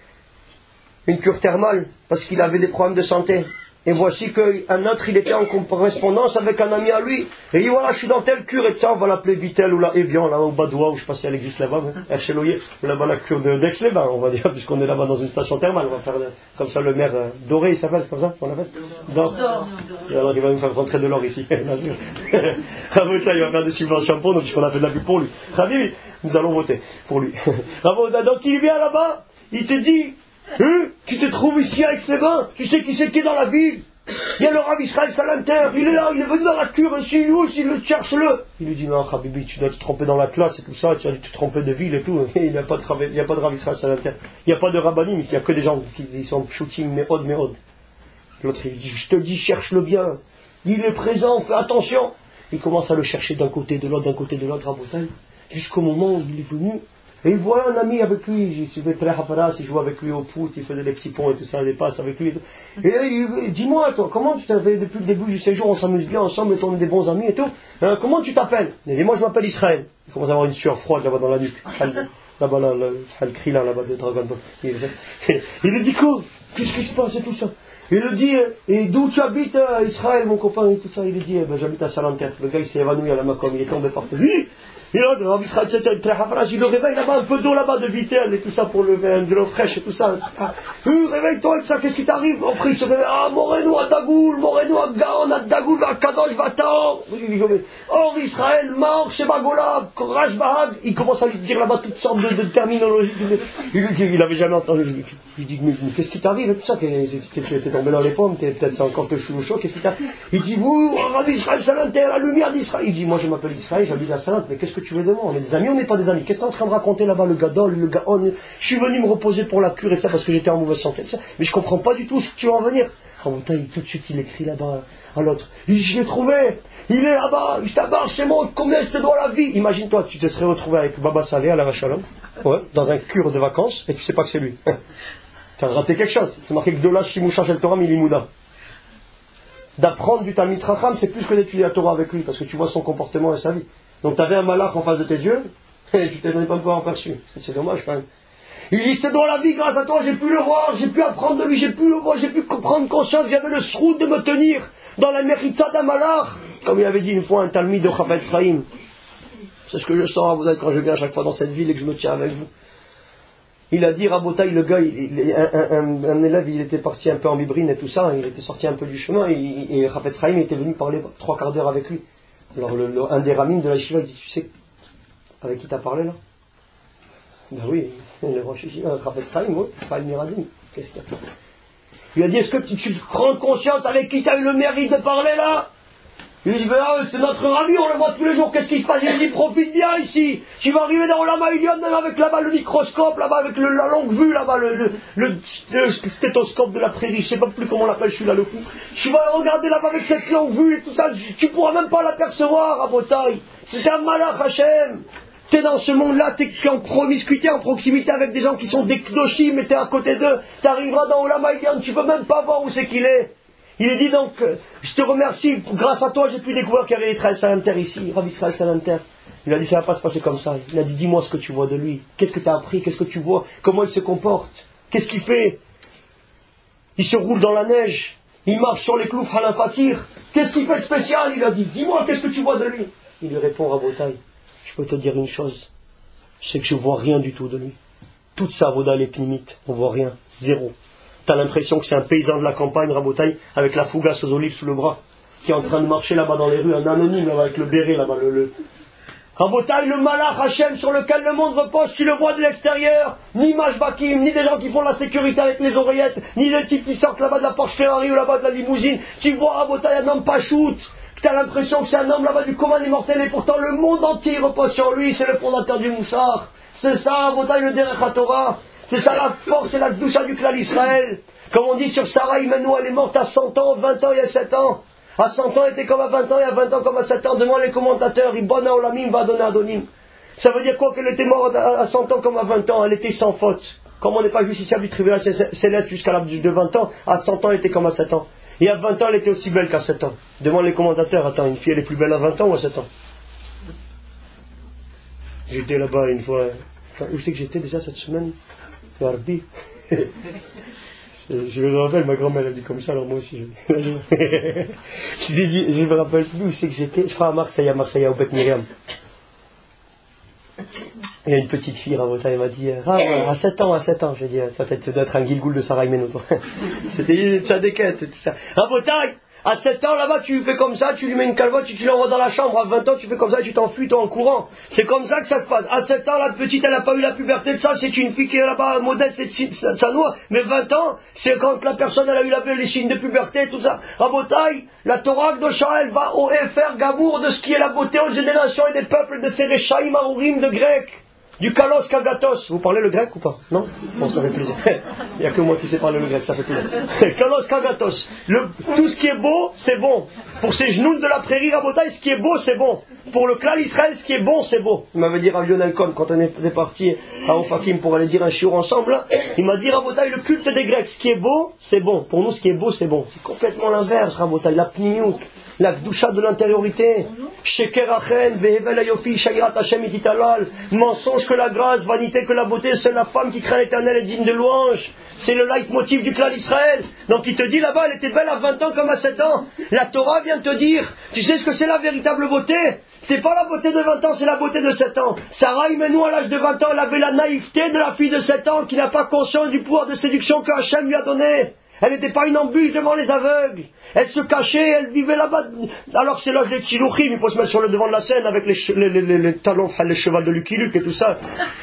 Une cure thermale, parce qu'il avait des problèmes de santé. Et voici qu'un autre, il était en correspondance avec un ami à lui. Et il dit, voilà, je suis dans telle cure, et ça, on va l'appeler Vitel ou la Evian, là, au Badoua, ou je ne sais pas si elle existe là-bas, Ercheloyer, ou là-bas la cure de d'Aix-les-Bains, on va dire, puisqu'on est là-bas dans une station thermale. On va faire comme ça le maire euh, doré, il s'appelle, c'est comme ça qu'on l'appelle D'or. Alors il va nous faire rentrer de l'or ici. Rabotai, il va faire des subventions pour nous, puisqu'on a fait de la pub pour lui. Ravi, nous allons voter pour lui. Rabotai, donc il vient là-bas, il te dit, hein, tu te trouves ici à Aix-les-Bains, tu sais qui c'est qui est dans la ville. Il y a le Rav Israël Salanter, il est là, il est venu dans la cure ici, lui aussi, cherche-le. Il lui dit, non, Habibi, tu dois te tromper dans la classe et tout ça, tu dois te tromper de ville et tout. Il n'y a pas de, il n'y a pas de Rav Israël Salanter. Il n'y a pas de rabbanim, il n'y a que des gens qui sont shooting, méhod, méhod. L'autre, il dit, je te dis, cherche-le bien. Il est présent, fais attention. Il commence à le chercher d'un côté, de l'autre, d'un côté, de l'autre, à Botaï, jusqu'au moment où il est venu. Et il voit un ami avec lui, il s'est fait très hafaras, il jouait avec lui au foot, il faisait des petits ponts et tout ça, des passes avec lui. Et, tout. Et là, il dit, dis-moi, toi, comment tu t'appelles depuis le début du séjour, on s'amuse bien ensemble, on est des bons amis et tout. Hein, comment tu t'appelles? Il dit, moi je m'appelle Israël. Il commence à avoir une sueur froide là-bas dans la nuque. Là-bas, là, le cri là, là-bas, de Dragon Ball. Il, il lui dit, quoi? Qu'est-ce qui se passe et tout ça? Il lui dit, et d'où tu habites, euh, Israël, mon copain, et tout ça? Il lui dit, eh ben, j'habite à Salanter. Le gars, il s'est évanoui à la Macom, il est tombé par terre. Il le réveille là-bas, un peu d'eau là-bas de Vitel et tout ça pour lever de l'eau fraîche et tout ça. Ah, réveille-toi et tout ça, qu'est-ce qui t'arrive? Après il se réveille, ah, Moreno à Dagoul, Moreno à Gaon, à Dagoul, à Kadosh, va-t'en. Or Israël, Maor, Shebagolab, Korash Bahag. Il commence à lui dire là-bas toutes sortes de, de terminologies. Il, il, il avait jamais entendu. Je lui dis, mais, mais qu'est-ce qui t'arrive et tout ça? Tu es tombé dans les pommes, peut-être c'est encore te chou chaud, qu'est-ce qui t'arrive? Il dit, vous, Rabbi Israël Salanter, la lumière d'Israël. Il dit, moi je m'appelle Israël, j'habite à Salanter, mais qu'est-ce que tu veux de moi? On est des amis, on n'est pas des amis. Qu'est-ce que tu es en train de raconter là-bas, le Gadol, le Gaon? Je suis venu me reposer pour la cure et ça parce que j'étais en mauvaise santé. Ça. Mais je comprends pas du tout ce que tu vas en venir. Oh, tout de suite, il écrit là-bas à l'autre. Il dit, je l'ai trouvé. Il est là-bas. Je t'abarre, c'est moi. Combien je te dois la vie? Imagine-toi, tu te serais retrouvé avec Baba Saleh à la Vachalom, ouais, dans un cure de vacances et tu sais pas que c'est lui. Tu as raté quelque chose. C'est marqué que de là, Shimoucha Shel Torah Milimouda. D'apprendre du Talmid Chacham, c'est plus que d'étudier la Torah avec lui parce que tu vois son comportement et sa vie. Donc tu avais un malach en face de tes yeux, et tu t'es donné pas de pouvoir en perçu. C'est dommage quand même. Il dit, c'est dans la vie, grâce à toi, j'ai pu le voir, j'ai pu apprendre de lui, j'ai pu le voir, j'ai pu prendre conscience, j'avais le sroud de me tenir dans la méritza d'un malach. Comme il avait dit une fois un talmid de Chafetz Chaim. C'est ce que je sens à vous quand je viens à chaque fois dans cette ville et que je me tiens avec vous. Il a dit, Rabotaï, le gars, il, il, un, un, un élève, il était parti un peu en bibrine et tout ça, il était sorti un peu du chemin, et, et Chafetz Chaim était venu parler trois quarts d'heure avec lui. Alors, le, le, un des ramines de la Yeshiva, il dit, tu sais avec qui t'as parlé là? Ben oui, le Rosh Yeshiva, Chafetz Chaim, oui, Chaim Miradim. Qu'est-ce qu'il y a? Il a dit, est-ce que tu, tu prends conscience avec qui tu as eu le mérite de parler là? Il lui dit, ben ah, c'est notre Rabbi, on le voit tous les jours, qu'est-ce qui se passe? Il lui dit, profite bien ici, tu vas arriver dans Olam Ha'ilyon, même avec là-bas le microscope, là-bas avec le, la longue vue, là-bas le, le, le, le stéthoscope de la prairie, je sais pas plus comment on l'appelle celui-là, le coup. Tu vas regarder là-bas avec cette longue vue et tout ça, tu pourras même pas l'apercevoir à Botaï. C'est un malach Hachem. T'es dans ce monde-là, t'es en promiscuité, en proximité avec des gens qui sont des kdoshim, mais t'es à côté d'eux, t'arriveras dans Olam Ha'ilyon, tu peux même pas voir où c'est qu'il est. Il lui dit donc, je te remercie, grâce à toi j'ai pu découvrir qu'il y avait Israël Salanter ici, Rav Israël Salanter. Il a dit, ça va pas se passer comme ça. Il a dit, dis-moi ce que tu vois de lui. Qu'est-ce que tu as appris? Qu'est-ce que tu vois? Comment il se comporte? Qu'est-ce qu'il fait? Il se roule dans la neige. Il marche sur les cloufs à la fakir. Qu'est-ce qu'il fait de spécial? Il a dit, dis-moi, qu'est-ce que tu vois de lui? Il lui répond, Rabotaï, je peux te dire une chose. C'est que je vois rien du tout de lui. Toute sa avoda, elle est pnimite. On voit rien. Zéro. T'as l'impression que c'est un paysan de la campagne, Rabotaï, avec la fougasse aux olives sous le bras, qui est en train de marcher là-bas dans les rues, un anonyme là-bas, avec le béret là-bas. Le, le... Rabotaï, le malach Hachem sur lequel le monde repose, tu le vois de l'extérieur, ni Mashbakim, ni des gens qui font la sécurité avec les oreillettes, ni des types qui sortent là-bas de la Porsche Ferrari ou là-bas de la limousine. Tu vois Rabotaï, un homme pas shoot, t'as l'impression que c'est un homme là-bas du commun des mortels, et pourtant le monde entier repose sur lui, c'est le fondateur du Moussar. C'est ça, Rabotaï, le Derech HaTorah. C'est ça la force et la doucha du clan Israël. Comme on dit sur Sarah Immanuel, elle est morte à cent ans, vingt ans et à sept ans. À cent ans, elle était comme à vingt ans et à vingt ans comme à sept ans. Demande les commentateurs, Ibona Olamim va donner Adonim. Ça veut dire quoi? Qu'elle était morte à cent ans comme à vingt ans, elle était sans faute. Comme on n'est pas justiciable du tribunal céleste jusqu'à l'âge de vingt ans, à cent ans, elle était comme à sept ans. Et à vingt ans, elle était aussi belle qu'à sept ans. Demande les commentateurs, attends, une fille, elle est plus belle à vingt ans ou à sept ans? J'étais là-bas une fois. Où c'est que j'étais déjà cette semaine? Arbi. Je me rappelle, ma grand-mère elle dit comme ça, alors moi aussi. Je, je, dis, je me rappelle plus où c'est que j'étais. Je crois à Marseille, à Marseille, au Beth Miriam. Il y a une petite fille, Rabotaï, elle m'a dit, ah, à sept ans, à sept ans. Je lui ai dit, ça doit être un Gilgoul de Sarah Imeno. C'était une tzadékette et tout ça. Rabotaï, à sept ans, là-bas, tu fais comme ça, tu lui mets une calvote, tu, tu l'envoies dans la chambre. À vingt ans, tu fais comme ça, tu t'enfuis, toi, en courant. C'est comme ça que ça se passe. À sept ans, la petite, elle n'a pas eu la puberté de ça, c'est une fille qui est là-bas, modeste, et ça noie. Mais vingt ans, c'est quand la personne, elle a eu la, les signes de puberté, tout ça. Rabotaï, la Torah Kdosha, elle va au faire Gabour de ce qui est la beauté aux yeux des nations et des peuples, de ces Rechaïm Arurim de Grecs. Du kalos kagatos. Vous parlez le grec ou pas? Non? Bon, ça fait plaisir. Il n'y a que moi qui sais parler le grec, ça fait plaisir. Kalos kagatos. Le, tout ce qui est beau, c'est bon. Pour ces genoux de la prairie Rabotaï, ce qui est beau, c'est bon. Pour le clan Israël, ce qui est bon, c'est beau. Il m'avait dit à Lionel Cohn, quand on est parti à Ofakim pour aller dire un shiur ensemble, là, il m'a dit, Rabotaï, le culte des Grecs, ce qui est beau, c'est bon. Pour nous, ce qui est beau, c'est bon. C'est complètement l'inverse, Rabotaï. La pnimiout, la kdusha de l'intériorité. Sheker achen, vehevel ayofi, shayirat Hashem ititalal. Mensonge que la grâce, vanité que la beauté, seule la femme qui craint l'Éternel est digne de louange. C'est le leitmotiv du clan d'Israël. Donc il te dit là-bas, elle était belle à vingt ans comme à sept ans. La Torah vient te dire, tu sais ce que c'est la véritable beauté? C'est pas la beauté de vingt ans, c'est la beauté de sept ans. Sarah Imenu à l'âge de vingt ans, elle avait la naïveté de la fille de sept ans qui n'a pas conscience du pouvoir de séduction que Hachem lui a donné. Elle n'était pas une embûche devant les aveugles. Elle se cachait, elle vivait là-bas. Alors c'est l'âge des Tchilouchim, il faut se mettre sur le devant de la scène avec les, che- les, les, les, les talons, les chevals de Lucky Luke et tout ça.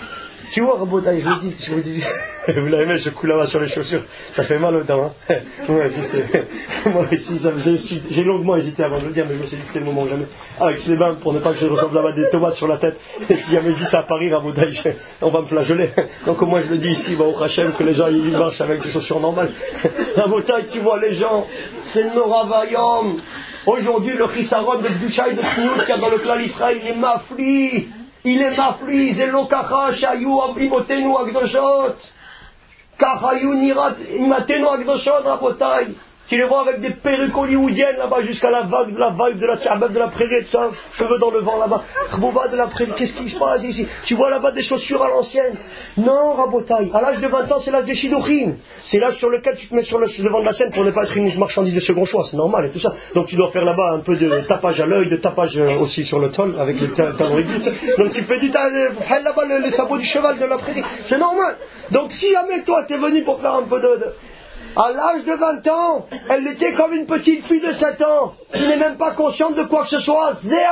Tu vois, Rabotaï, je vous dis, je vous dis, vous l'avez mis ce coup là-bas sur les chaussures, ça fait mal aux dents, hein. Ouais, je sais. Moi aussi, ça, j'ai, j'ai longuement hésité avant de le dire, mais je me suis dit c'était le moment jamais. Avec ces bains, pour ne pas que je ressemble là-bas des tomates sur la tête. Et si jamais je dis ça à Paris, Rabotaï, on va me flageoler. Donc au moins je le dis ici, bah, au Hachem, que les gens ils marchent avec des chaussures normales. Rabotaï, tu vois les gens, c'est Noravayom. Aujourd'hui, le Chisaron de Gdusha et de Tniout qu'il y a dans le clan Israël, il est mafli. Il est mafli, c'est l'okacha, shayou, imotenu agdoshot. Kachayu nirat, imatenu agdoshot, Rabotaï. Tu les vois avec des perruques hollywoodiennes là-bas jusqu'à la vague de la vague de la tchabab de la prairie, tout ça, cheveux dans le vent là-bas. Khbouba de la prairie, qu'est-ce qui se passe ici? Tu vois là-bas des chaussures à l'ancienne. Non, Rabotaï, à l'âge de vingt ans, c'est l'âge des Shidduchim. C'est l'âge sur lequel tu te mets sur le devant de la scène pour ne pas être une marchandise de second choix, c'est normal et tout ça. Donc tu dois faire là-bas un peu de tapage à l'œil, de tapage aussi sur le tol avec les talons aigus. Donc tu fais du ta- là-bas les sabots du cheval de la prairie. C'est normal. Donc si jamais toi t'es venu pour faire un peu de... de à l'âge de vingt ans, elle était comme une petite fille de sept ans, qui n'est même pas consciente de quoi que ce soit.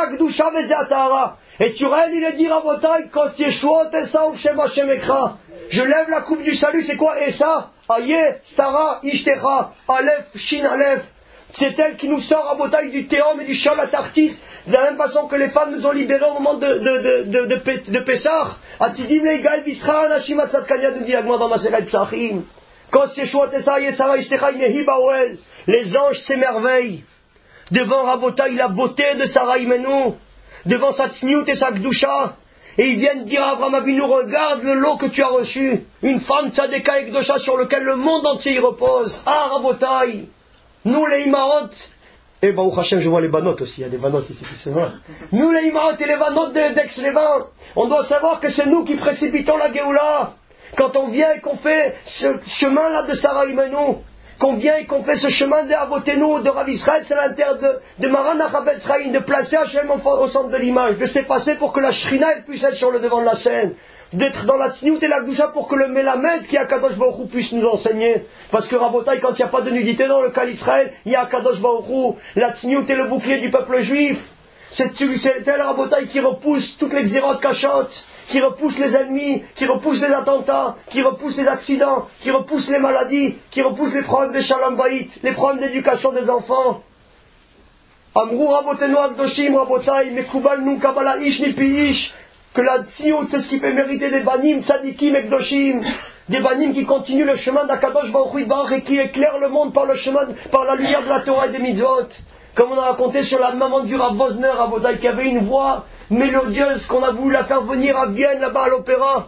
Et sur elle, il est dit Rabotai, quand c'est chaud, ça ou Shema Shemekra. Je lève la coupe du salut, c'est quoi? Et ça, Aye, Sarah, Ishtecha, Aleph, Shin Aleph. C'est elle qui nous sort Rabotai du théum et du chal à tartite, de la même façon que les femmes nous ont libérés au moment de, de, de, de, de, de, de Pessah. Atidim Leigal Bisra, Nashim Atzadkania, nous dit Agma dans Maserat Psachim. Quand c'est chouette ça y est, Sarah Ishtecha, Inehi Baouel, les anges s'émerveillent devant Rabotaï, la beauté de Sarah Imenu, devant sa tsniout et sa gdusha, et ils viennent dire à Abraham Avinu, regarde le lot que tu as reçu, une femme tzadeka et gdusha sur lequel le monde entier y repose. Ah Rabotaï, nous les Imarot, et Baruch Hashem, je vois les banot aussi, il y a des banot ici qui se voient. Nous les Imarot et les banot d'Aix-les-Bains, on doit savoir que c'est nous qui précipitons la Géoula. Quand on vient et qu'on fait ce chemin-là de Sarah Imenu, qu'on vient et qu'on fait ce chemin de Avotenu, de Rav Israël, c'est l'intérêt de, de Maran Achabet Sraïn, de placer Hachem au centre de l'image, de se passer pour que la Shrina elle puisse être sur le devant de la scène, d'être dans la Tzniout et la Gdusha pour que le Melamed qui est à Kadosh Baruch Hu puisse nous enseigner. Parce que Rabotai, quand il n'y a pas de nudité dans le cas d'Israël, il y a Kadosh Baruch Hu, la Tzniout et le bouclier du peuple juif. C'est tel Rabotai qui repousse toutes les xérotes cachottes, qui repousse les ennemis, qui repousse les attentats, qui repousse les accidents, qui repousse les maladies, qui repousse les problèmes de Shalom Bayit, les problèmes d'éducation des enfants. Amrou Rabotenu Akdoshim Rabotai, Mekubal Nun Kabbalah Ish Mipi Ish, que la Tziout c'est ce qui peut mériter des banim, Tzadikim Ekdoshim, des banim qui continuent le chemin d'Akadosh Baruch Hu et qui éclairent le monde par le chemin, par la lumière de la Torah et des mitzvot. Comme on a raconté sur la maman du Rav Bosner, Rabotai, qui avait une voix mélodieuse, qu'on a voulu la faire venir à Vienne, là-bas à l'opéra.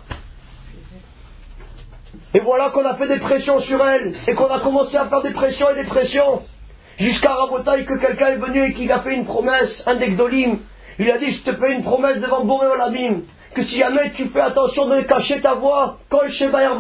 Et voilà qu'on a fait des pressions sur elle, et qu'on a commencé à faire des pressions et des pressions, jusqu'à Rabotai que quelqu'un est venu et qu'il a fait une promesse, un d'Egdolim. Il a dit, je te fais une promesse devant Boré Olamim, que si jamais tu fais attention de cacher ta voix, Kol Sheba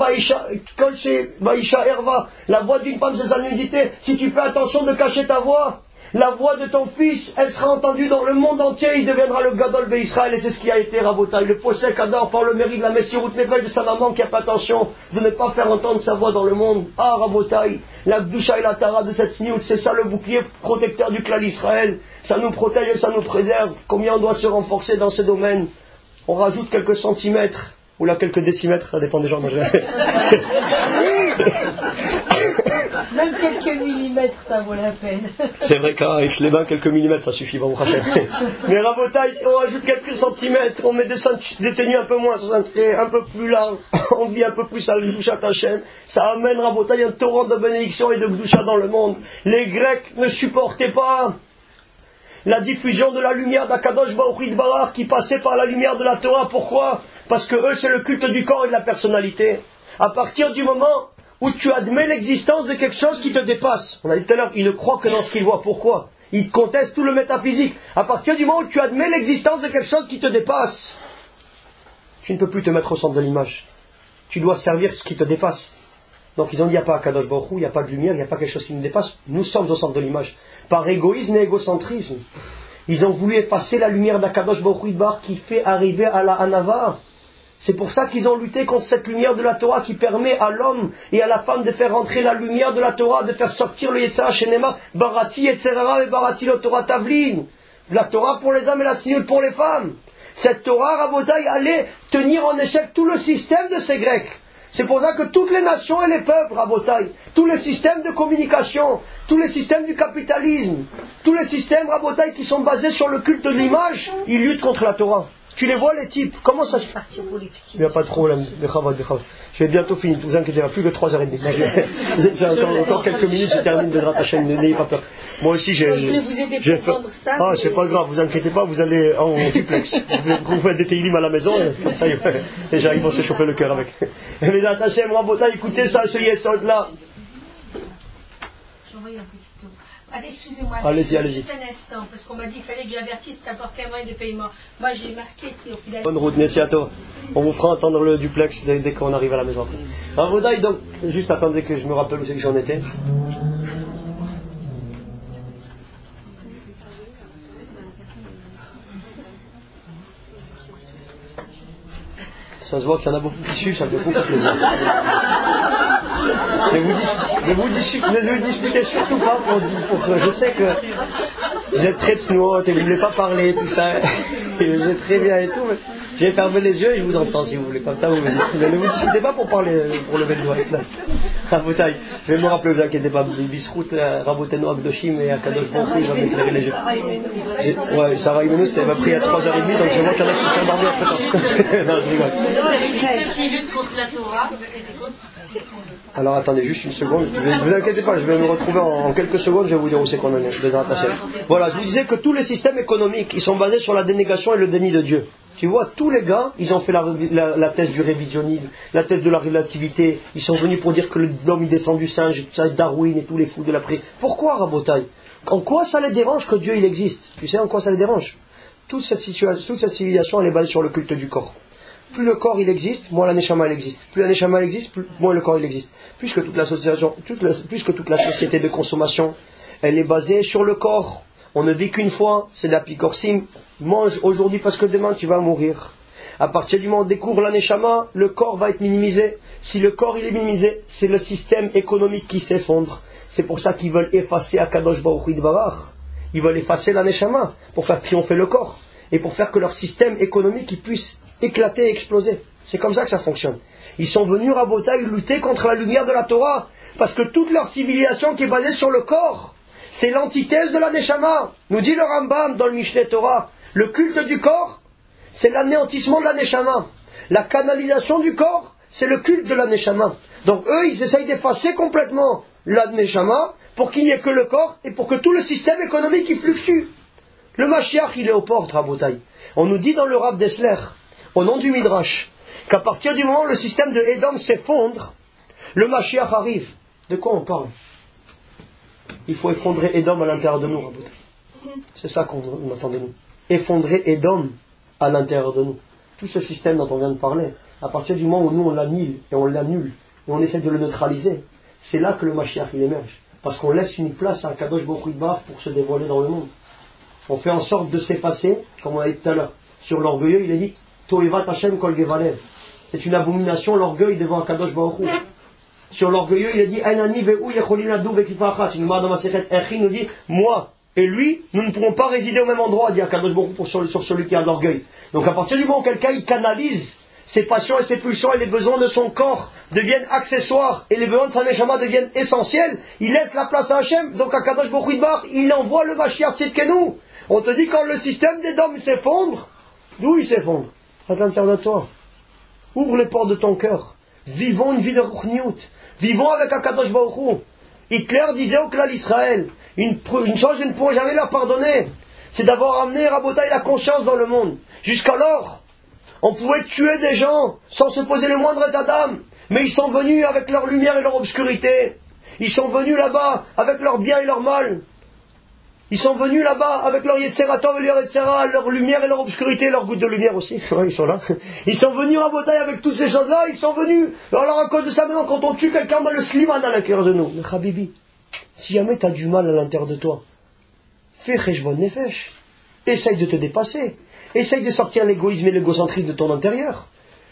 Erva, la voix d'une femme c'est sa nudité, si tu fais attention de cacher ta voix, la voix de ton fils, elle sera entendue dans le monde entier, il deviendra le Gadol Be'Israël, et c'est ce qui a été Rabotai, le Posek Ador, par le mérite de la Messirut Nefesh de sa maman qui a fait attention de ne pas faire entendre sa voix dans le monde. Ah Rabotai, la Gdusha et la Tara de cette sniout, c'est ça le bouclier protecteur du clan d'Israël, ça nous protège et ça nous préserve. Combien on doit se renforcer dans ce domaine? On rajoute quelques centimètres, ou là quelques décimètres, ça dépend des gens. Même quelques millimètres, ça vaut la peine. C'est vrai qu'à Aix-les-Bains, quelques millimètres, ça suffit, va vous racheter. Mais Rabotai, on rajoute quelques centimètres, on met des, des tenues un peu moins, un peu plus larges, on vit un peu plus à Gdusha Hashem. Ça amène Rabotai un torrent de bénédiction et de Gdusha dans le monde. Les Grecs ne supportaient pas la diffusion de la lumière d'Akadosh Baruch Hu Yitbarach qui passait par la lumière de la Torah. Pourquoi? Parce que eux, c'est le culte du corps et de la personnalité. À partir du moment où tu admets l'existence de quelque chose qui te dépasse. On a dit tout à l'heure, ils ne croient que dans ce qu'ils voient. Pourquoi? Ils contestent tout le métaphysique. À partir du moment où tu admets l'existence de quelque chose qui te dépasse, tu ne peux plus te mettre au centre de l'image. Tu dois servir ce qui te dépasse. Donc ils ont dit, il n'y a pas Akadosh Baruch Hu, il n'y a pas de lumière, il n'y a pas quelque chose qui nous dépasse. Nous sommes au centre de l'image. Par égoïsme et égocentrisme. Ils ont voulu effacer la lumière d'Akadosh Baruch Hu qui fait arriver à la Hanava. C'est pour ça qu'ils ont lutté contre cette lumière de la Torah qui permet à l'homme et à la femme de faire rentrer la lumière de la Torah, de faire sortir le Yetzirah Shenema, Barati Yetzerara et Barati le Torah Tavlin. La Torah pour les hommes et la Sinul pour les femmes. Cette Torah, Rabotai, allait tenir en échec tout le système de ces Grecs. C'est pour ça que toutes les nations et les peuples, Rabotai, tous les systèmes de communication, tous les systèmes du capitalisme, tous les systèmes, Rabotai, qui sont basés sur le culte de l'image, ils luttent contre la Torah. Tu les vois les types, comment ça se fait? Il n'y a pas de problème, je vais bientôt finir, ne vous inquiétez pas, plus que trois heures et demie. J'ai encore, encore quelques minutes, je termine de Dratachen, n'ayez pas peur. Moi aussi j'ai... Je voulais vous aider pour prendre ça. Ah, c'est pas grave, vous inquiétez pas, vous allez en duplex. Vous faites des télim à la maison, et ça y est, déjà ils vont s'échauffer le cœur avec. Mais Dratachen, Rabotai, écoutez ça, ce yesod là. envoyer un petit tour. Allez, excusez-moi. Allez-y, allez-y. Juste un instant, parce qu'on m'a dit qu'il fallait que j'avertisse n'importe quel moyen de paiement. Moi, j'ai marqué qu'il fidèle. Bonne route, merci à toi. On vous fera entendre le duplex dès, dès qu'on arrive à la maison. Ravodaï, donc, juste attendez que je me rappelle où c'est que j'en étais. Ça se voit qu'il y en a beaucoup qui suivent, ça me fait beaucoup plaisir. Ne vous, dis, ne, vous dis, ne vous disputez surtout pas pour, pour que je sais que vous êtes très tsnoot et vous ne voulez pas parler, tout ça. Et vous êtes très bien et tout, mais je vais fermer les yeux et je vous entends si vous voulez. Comme ça, vous me dites. Mais ne vous disputez pas pour parler, pour lever le doigt. Rabotaï, je vais me rappeler, ne vous inquiétez pas. Bisrout, Raboteno, Abdoshim et Akadosh Baruch Hu, il va m'éclairer les yeux. Et, ouais, Sarah Imenou, c'était m'a pris à trois heures trente, donc je vois qu'il y en a qui sont endormis après temps. Non, je rigole. Ceux qui luttent contre la Torah, Alors attendez juste une seconde, ne vous inquiétez pas, je vais me retrouver en, en quelques secondes, je vais vous dire où c'est qu'on en est. Voilà, je vous disais que tous les systèmes économiques, ils sont basés sur la dénégation et le déni de Dieu. Tu vois, tous les gars, ils ont fait la, la, la thèse du révisionnisme, la thèse de la relativité, ils sont venus pour dire que l'homme il descend du singe, Darwin et tous les fous de la pré. Pourquoi, Rabotaï? En quoi ça les dérange que Dieu il existe? Tu sais en quoi ça les dérange? Toute cette situation, toute cette civilisation elle est basée sur le culte du corps. Plus le corps il existe, moins la neshama elle existe. Plus la neshama elle existe, plus, moins le corps il existe. Puisque toute l'association, toute la, puisque toute la société de consommation, elle est basée sur le corps. On ne vit qu'une fois, c'est l'apicorsim. Mange aujourd'hui parce que demain tu vas mourir. À partir du moment où on découvre la neshama, le corps va être minimisé. Si le corps il est minimisé, c'est le système économique qui s'effondre. C'est pour ça qu'ils veulent effacer Akadosh Baruch Hu Bavar. Ils veulent effacer la neshama pour faire triompher le corps et pour faire que leur système économique il puisse éclater et exploser. C'est comme ça que ça fonctionne. Ils sont venus à Rabotaï lutter contre la lumière de la Torah parce que toute leur civilisation qui est basée sur le corps, c'est l'antithèse de la neshama. Nous dit le Rambam dans le Mishneh Torah, le culte du corps, c'est l'anéantissement de la neshama. La canalisation du corps, c'est le culte de la neshama. Donc eux, ils essayent d'effacer complètement la neshama pour qu'il n'y ait que le corps et pour que tout le système économique y fluctue. Le Mashiach, il est aux portes, Rabotaï. On nous dit dans le Rav Dessler, au nom du Midrash, qu'à partir du moment où le système de Edom s'effondre, le Mashiach arrive. De quoi on parle? Il faut effondrer Edom à l'intérieur de nous, Rabotaï. C'est ça qu'on attend de nous. Effondrer Edom à l'intérieur de nous. Tout ce système dont on vient de parler, à partir du moment où nous on l'annule et on l'annule et on essaie de le neutraliser, c'est là que le Mashiach il émerge. Parce qu'on laisse une place à Kadosh Baruch Hu pour se dévoiler dans le monde. On fait en sorte de s'effacer, comme on a dit tout à l'heure. Sur l'orgueilleux, il est dit Toevat Hashem Kol Gevalev. C'est une abomination l'orgueil devant Kadosh Baruch Hu. Sur l'orgueilleux, il est dit Einani ve'u yecholim ladu ve'kifachat. Une marque dans ma sécrète Echi nous dit moi et lui, nous ne pourrons pas résider au même endroit, dit Kadosh Baruch Hu sur, sur celui qui a de l'orgueil. Donc à partir du moment où quelqu'un il canalise ses passions et ses pulsions et les besoins de son corps deviennent accessoires et les besoins de sa neshama deviennent essentiels, il laisse la place à Hachem. Donc à Kadosh Baruch Hu il envoie le Mashiach Tzidkenu. On te dit quand le système des dômes s'effondre, d'où il s'effondre? À l'intérieur de toi. Ouvre les portes de ton cœur. Vivons une vie de ruchniut. Vivons avec Akadosh Baruch Hu. Hitler disait au clan d'Israël, une, une chose je ne pourrai jamais leur pardonner, c'est d'avoir amené Rabotaï la conscience dans le monde. Jusqu'alors, on pouvait tuer des gens sans se poser le moindre état d'âme, mais ils sont venus avec leur lumière et leur obscurité. Ils sont venus là-bas avec leur bien et leur mal. Ils sont venus là-bas avec leur Yetzeratov et leur Yetzera, leur lumière et leur obscurité, leur goutte de lumière aussi. Ouais, ils sont là. Ils sont venus à Rabotaï avec toutes ces choses-là, ils sont venus. Alors à cause de ça, maintenant, quand on tue quelqu'un, on a le sliman à l'intérieur de nous. Mais Habibi, si jamais tu as du mal à l'intérieur de toi, fais Cheshbon Nefesh. Essaye de te dépasser. Essaye de sortir l'égoïsme et l'égocentrisme de ton intérieur.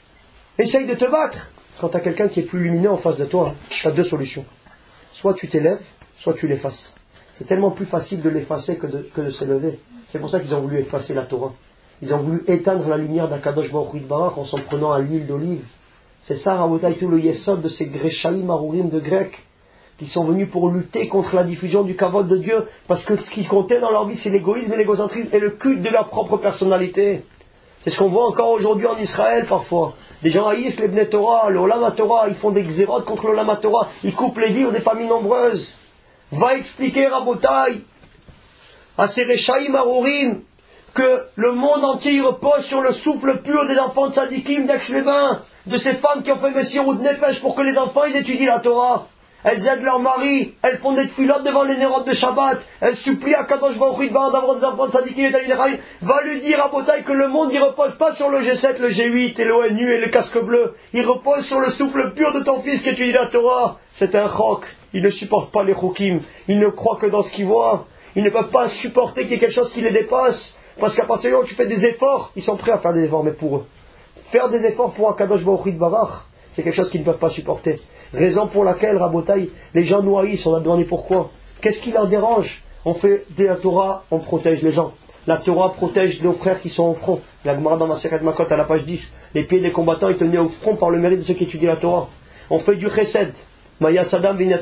Essaye de te battre. Quand tu as quelqu'un qui est plus lumineux en face de toi, tu as deux solutions. Soit tu t'élèves, soit tu l'effaces. C'est tellement plus facile de l'effacer que de, que de s'élever. C'est pour ça qu'ils ont voulu effacer la Torah. Ils ont voulu éteindre la lumière d'Akadosh Baruch Hu Barach en s'en prenant à l'huile d'olive. C'est ça, Rabotaï, tout le yesod de ces Greshaïm Arurim de Grecs, qui sont venus pour lutter contre la diffusion du kavod de Dieu, parce que ce qui comptait dans leur vie, c'est l'égoïsme et l'égocentrisme et le culte de leur propre personnalité. C'est ce qu'on voit encore aujourd'hui en Israël parfois. Des gens haïssent les Bnei Torah, le Olam HaTorah, ils font des xérotes contre le Olam HaTorah, ils coupent les vies aux des familles nombreuses. Va expliquer Rabotaï à ces Reshaïm Arurim que le monde entier repose sur le souffle pur des enfants de Tzadikim d'Aix-les-Bains, de ces femmes qui ont fait Messirut Nefesh pour que les enfants ils étudient la Torah. elles aident leur mari, elles font des filotes devant les nérotes de Shabbat, elles supplient à Kadosh Baruch Hu d'avoir des enfants de Sadikim et Talmidei, va lui dire à Botaï que le monde il repose pas sur le G sept, le G huit et l'O N U et le casque bleu, il repose sur le souffle pur de ton fils qui étudie la Torah. C'est un chok, il ne supporte pas les chokim, il ne croit que dans ce qu'il voit, il ne peut pas supporter qu'il y ait quelque chose qui les dépasse, parce qu'à partir du moment où tu fais des efforts, ils sont prêts à faire des efforts, mais pour eux. Faire des efforts pour Akadosh Baruch Hu Barach, c'est quelque chose qu'ils ne peuvent pas supporter. Raison pour laquelle, Rabotaï, les gens nous haïssent, on a demandé pourquoi. Qu'est-ce qui leur dérange? On fait de la Torah, on protège les gens. La Torah protège nos frères qui sont au front. La Gemara dans Masechet Makot à la page dix. Les pieds des combattants étaient tenus au front par le mérite de ceux qui étudient la Torah. On fait du chesed. La Torah et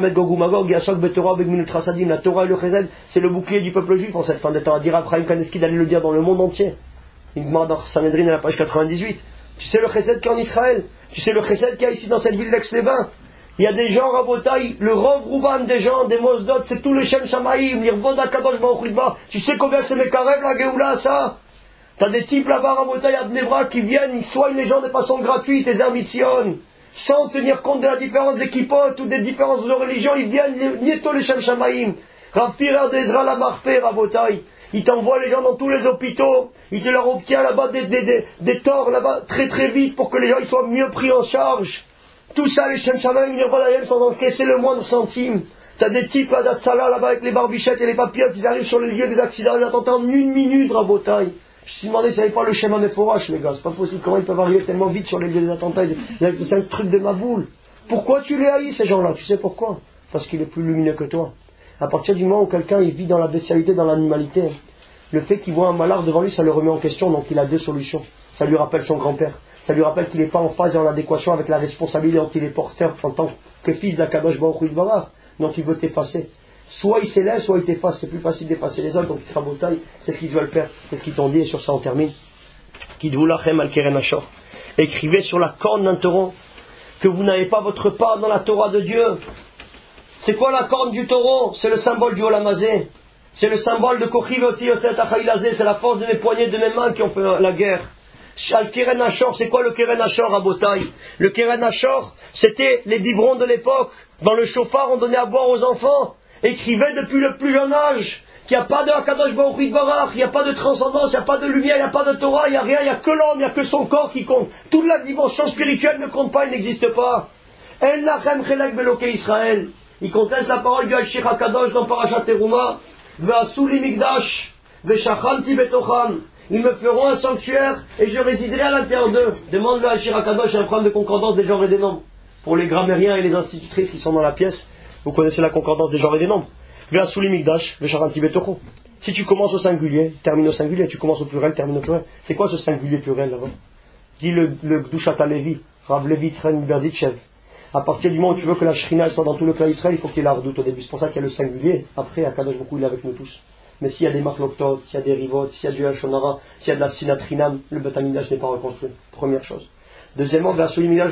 le bouclier du peuple juif en cette fin de temps. À dire à Abraham Kaneski d'aller le dire dans le monde entier. Une Gemara dans Sanhedrin à la page quatre-vingt-dix-huit. Tu sais le chesed qu'il y a en Israël. Tu sais le chesed qu'il y a ici dans cette ville d'Aix-les-Bains. Il y a des gens, Rabotaï, le Rov Rouban des gens, des Mosdot, c'est tout le Shem Shamaïm, l'Irvod Akadosh Baruch Hu. Tu sais combien c'est Mekarev la Géoula, ça? T'as des types là-bas, Rabotaï, à Bnei Brak, qui viennent, ils soignent les gens de façon gratuite, les Hermitzion, sans tenir compte de la différence des Kippot ou des différences de religion, ils viennent, nieto le Shem Shamaïm. Rav Firer d'Ezra la Marpé, Rabotaï. Il t'envoie les gens dans tous les hôpitaux, il te leur obtient là-bas des, des, des, des torts là-bas très très vite pour que les gens ils soient mieux pris en charge. Tout ça, les Shem Shamaïm, ils ne sans encaisser le moindre centime. T'as des types à Datsala là-bas avec les barbichettes et les papillotes, ils arrivent sur les lieux des accidents, des attentats en une minute, Rabotaï. Je me suis demandé s'ils n'avaient pas le schéma Meforash, les gars, c'est pas possible, comment ils peuvent arriver tellement vite sur les lieux des attentats, c'est un truc de ma boule. Pourquoi tu les haïs ces gens-là? Tu sais pourquoi? Parce qu'il est plus lumineux que toi. À partir du moment où quelqu'un il vit dans la bestialité, dans l'animalité, le fait qu'il voit un malheur devant lui, ça le remet en question, donc il a deux solutions. Ça lui rappelle son grand-père. Ça lui rappelle qu'il n'est pas en phase et en adéquation avec la responsabilité dont il est porteur en tant que fils d'Akadosh Baruch Hu Barach. Donc il veut t'effacer. Soit il s'élève, soit il t'efface. C'est plus facile d'effacer les autres. Donc Rabotaï, c'est ce qu'ils veulent faire. C'est ce qu'ils t'ont dit et sur ça on termine. Kidvu lachem al keren hashor. Écrivez sur la corne d'un taureau que vous n'avez pas votre part dans la Torah de Dieu. C'est quoi la corne du taureau? C'est le symbole du Olam Hazé. C'est le symbole de Kochi Votzi Yosef Achaïlazé. C'est la force de mes poignets, de mes mains qui ont fait la guerre. Al Keren Hashor, c'est quoi le Keren Hashor à Botaï? Le Keren Hashor, c'était les biberons de l'époque. Dans le chauffard, on donnait à boire aux enfants. Écrivez depuis le plus jeune âge qu'il n'y a pas de Akadosh Baruch Hu Barach, il n'y a pas de transcendance, il n'y a pas de lumière, il n'y a pas de Torah, il n'y a rien, il n'y a que l'homme, il n'y a que son corps qui compte. Toute la dimension spirituelle ne compte pas, il n'existe pas. En lachem chelek belokei Israël. Il conteste la parole du Al-Shir HaKadosh dans Parashat Teruma. Ve'asuli migdash, ve'shachanti betocham. Ils me feront un sanctuaire et je résiderai à l'intérieur d'eux. Demande le Al-Shir HaKadosh, un problème de concordance des genres et des nombres. Pour les grammairiens et les institutrices qui sont dans la pièce, vous connaissez la concordance des genres et des nombres. Ve'asuli migdash, ve'shachanti betocham. Si tu commences au singulier, termine au singulier, tu commences au pluriel, termine au pluriel. C'est quoi ce singulier pluriel là-bas? Dis le, le Gdushat HaLevi, Rav Levi Tzren Berditchev. À partir du moment où tu veux que la Shrina soit dans tout le clan Israël, il faut qu'il y ait la redoute au début. C'est pour ça qu'il y a le singulier. Après, Akadosh Baruch Hu, il est avec nous tous. Mais s'il y a des marloktot, s'il y a des rivotes, s'il y a du Hashonara, s'il y a de la sinatrinam, le Beth Amikdash n'est pas reconstruit. Première chose. Deuxièmement, vers Solimigdash,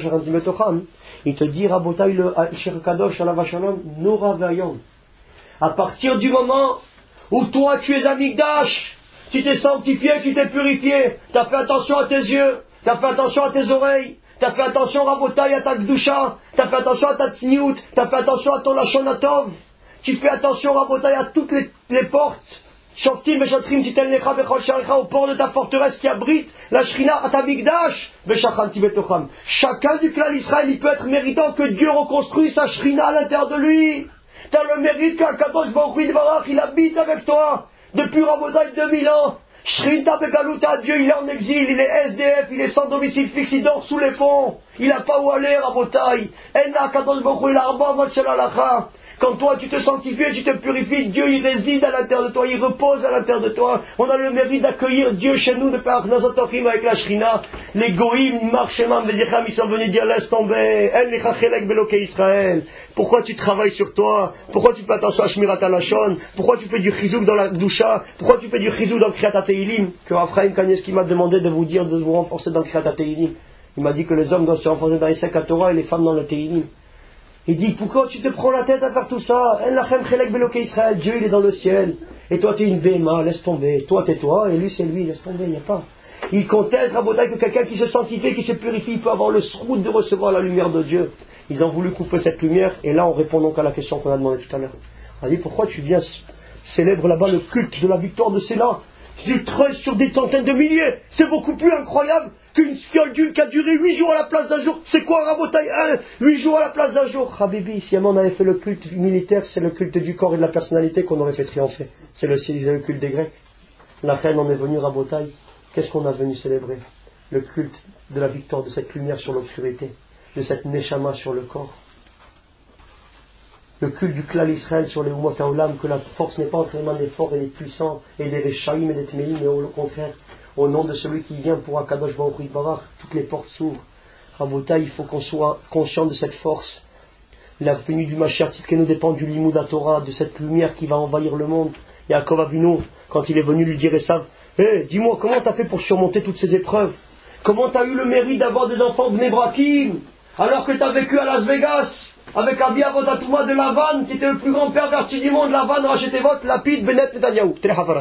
il te dit, Rabotaï, le Shir Kadosh, Alav Shalom, Nora Vayom. À partir du moment où toi tu es Amikdash, tu t'es sanctifié, tu t'es purifié, tu as fait attention à tes yeux, tu as fait attention à tes oreilles, tu as fait attention Rabotaï à ta Gdusha, tu as fait attention à ta Tzniut, tu as fait attention à ton Lashonatov, tu fais attention Rabotaï à toutes les, les portes. Shoftim v'shatrim titel necha bechol sharecha, au port de ta forteresse qui abrite la Shrina à ta Migdash v'shachanti betocham. Chacun du clan d'Israël, il peut être méritant que Dieu reconstruise sa Shrina à l'intérieur de lui. Tu as le mérite qu'Akadosh Baruch Hu Barach, il habite avec toi depuis Rabotaï deux mille ans. Shrinta Begaluta, Dieu il est en exil, il est S D F, il est sans domicile fixe, il dort sous les ponts, il n'a pas où aller, Rabotaï. Enna Kadosh Baruch Hu l'arba motshel alacha. Quand toi tu te sanctifies, tu te purifies, Dieu il réside à l'intérieur de toi, il repose à l'intérieur de toi. On a le mérite d'accueillir Dieu chez nous, de faire Nazotochim avec la Shrina. Les Goïm, Marchemam, Vezicham, ils sont venus dire laisse tomber. En lechachelek belokei Israël. Pourquoi tu travailles sur toi? Pourquoi tu fais attention à Shmirat HaLashon? Pourquoi tu fais du chizouk dans la Gdusha? Pourquoi tu fais du chizouk dans le Kriyat HaTeilim? Que Ephraim Kaneski m'a demandé de vous dire de vous renforcer dans le Kriyat HaTeilim. Il m'a dit que les hommes doivent se renforcer dans les Sek HaTorah et les femmes dans le Teilim. Il dit, pourquoi tu te prends la tête à faire tout ça? Dieu il est dans le ciel. Et toi tu es une béma, laisse tomber. Toi t'es toi, et lui c'est lui, laisse tomber, il n'y a pas. Il conteste, Rabotaï, que quelqu'un qui se sanctifie, qui se purifie, peut avoir le sroud de recevoir la lumière de Dieu. ils ont voulu couper cette lumière, et là on répond donc à la question qu'on a demandé tout à l'heure. On a dit pourquoi tu viens célèbre là-bas le culte de la victoire de Sélah? Du treize sur des centaines de milliers, c'est beaucoup plus incroyable qu'une fiole d'huile qui a duré huit jours à la place d'un jour. C'est quoi Rabotaï? huit jours à la place d'un jour. Habibi, si on avait fait le culte militaire, c'est le culte du corps et de la personnalité qu'on aurait fait triompher. C'est le, le culte des Grecs. La reine en est venue Rabotaï. Qu'est-ce qu'on a venu célébrer? Le culte de la victoire de cette lumière sur l'obscurité, de cette neshama sur le corps. Le culte du clan Israël sur les Umot Haolam, que la force n'est pas entre les mains des forts et des puissants, et des Rechaïm et des Tmeim, mais au contraire, au nom de celui qui vient pour Akadosh Baruch Hu Barach, toutes les portes s'ouvrent. Rabotaï, il faut qu'on soit conscient de cette force. La venue du Mashiach Tzidkenu dépend du Limud Torah, de cette lumière qui va envahir le monde. Yaakov Avinu, quand il est venu lui dire Esav, hé, hey, dis-moi, comment t'as fait pour surmonter toutes ces épreuves? Comment t'as eu le mérite d'avoir des enfants de Nebrakim, alors que t'as vécu à Las Vegas avec Abi Avodatuma de Lavan, qui était le plus grand perverti du monde, Lavan, Rachetevot, Lapid, Bennett, Netanyahu.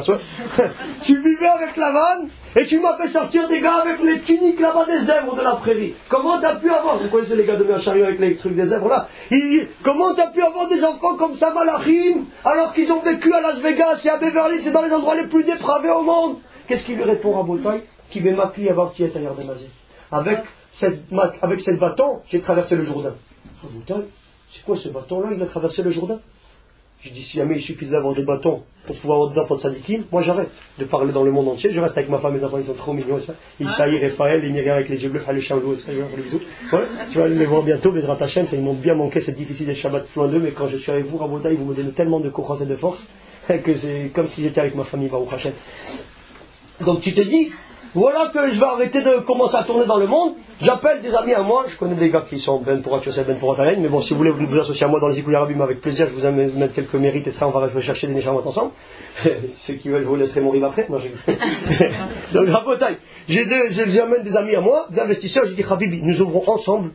Tu vivais avec Lavan, et tu m'as fait sortir des gars avec les tuniques là-bas des zèbres de la prairie. Comment t'as pu avoir, vous connaissez les gars de Méachari avec les trucs des zèbres là, il, comment t'as pu avoir des enfants comme ça, Malachim, alors qu'ils ont vécu à Las Vegas et à Beverly, c'est dans les endroits les plus dépravés au monde? Qu'est-ce qu'il lui répond à Botaï? Qui veut m'appuyer à voir qui est ailleurs de Mazé. Avec cette, avec cette bâton, j'ai traversé le Jourdain. Botaï, c'est quoi ce bâton-là? Il a traversé le Jourdain. Je dis, si jamais il suffit d'avoir des bâtons pour pouvoir avoir des enfants de Sadikim, moi j'arrête de parler dans le monde entier, je reste avec ma femme et mes enfants, ils sont trop mignons, et ça. Ishaïr, Raphaël, et Myriam avec les yeux bleus, le Shaoulou, et ça, je vais faire des bisous. Voilà, je vais aller les voir bientôt, mais Bezrat Hashem, ils m'ont bien manqué, c'est difficile les Shabbats loin d'eux, mais quand je suis avec vous, Rabotaï, vous me donnez tellement de courage et de force, que c'est comme si j'étais avec ma famille, Baruch Hashem. Donc tu te dis, voilà que je vais arrêter de commencer à tourner dans le monde. J'appelle des amis à moi. Je connais des gars qui sont Ben Porat Yosef, Ben Porat Alain. Mais bon, si vous voulez vous associer à moi dans les Zikoul Arabim, avec plaisir, je vous amène mettre quelques mérites et ça, on va rechercher des Neshamot ensemble. Ceux qui veulent, je vous laisserai mon rive après. Non, j'ai... Donc, Rabotaï, j'ai deux, j'amène des amis à moi, des investisseurs. Je dis, Habibi, nous ouvrons ensemble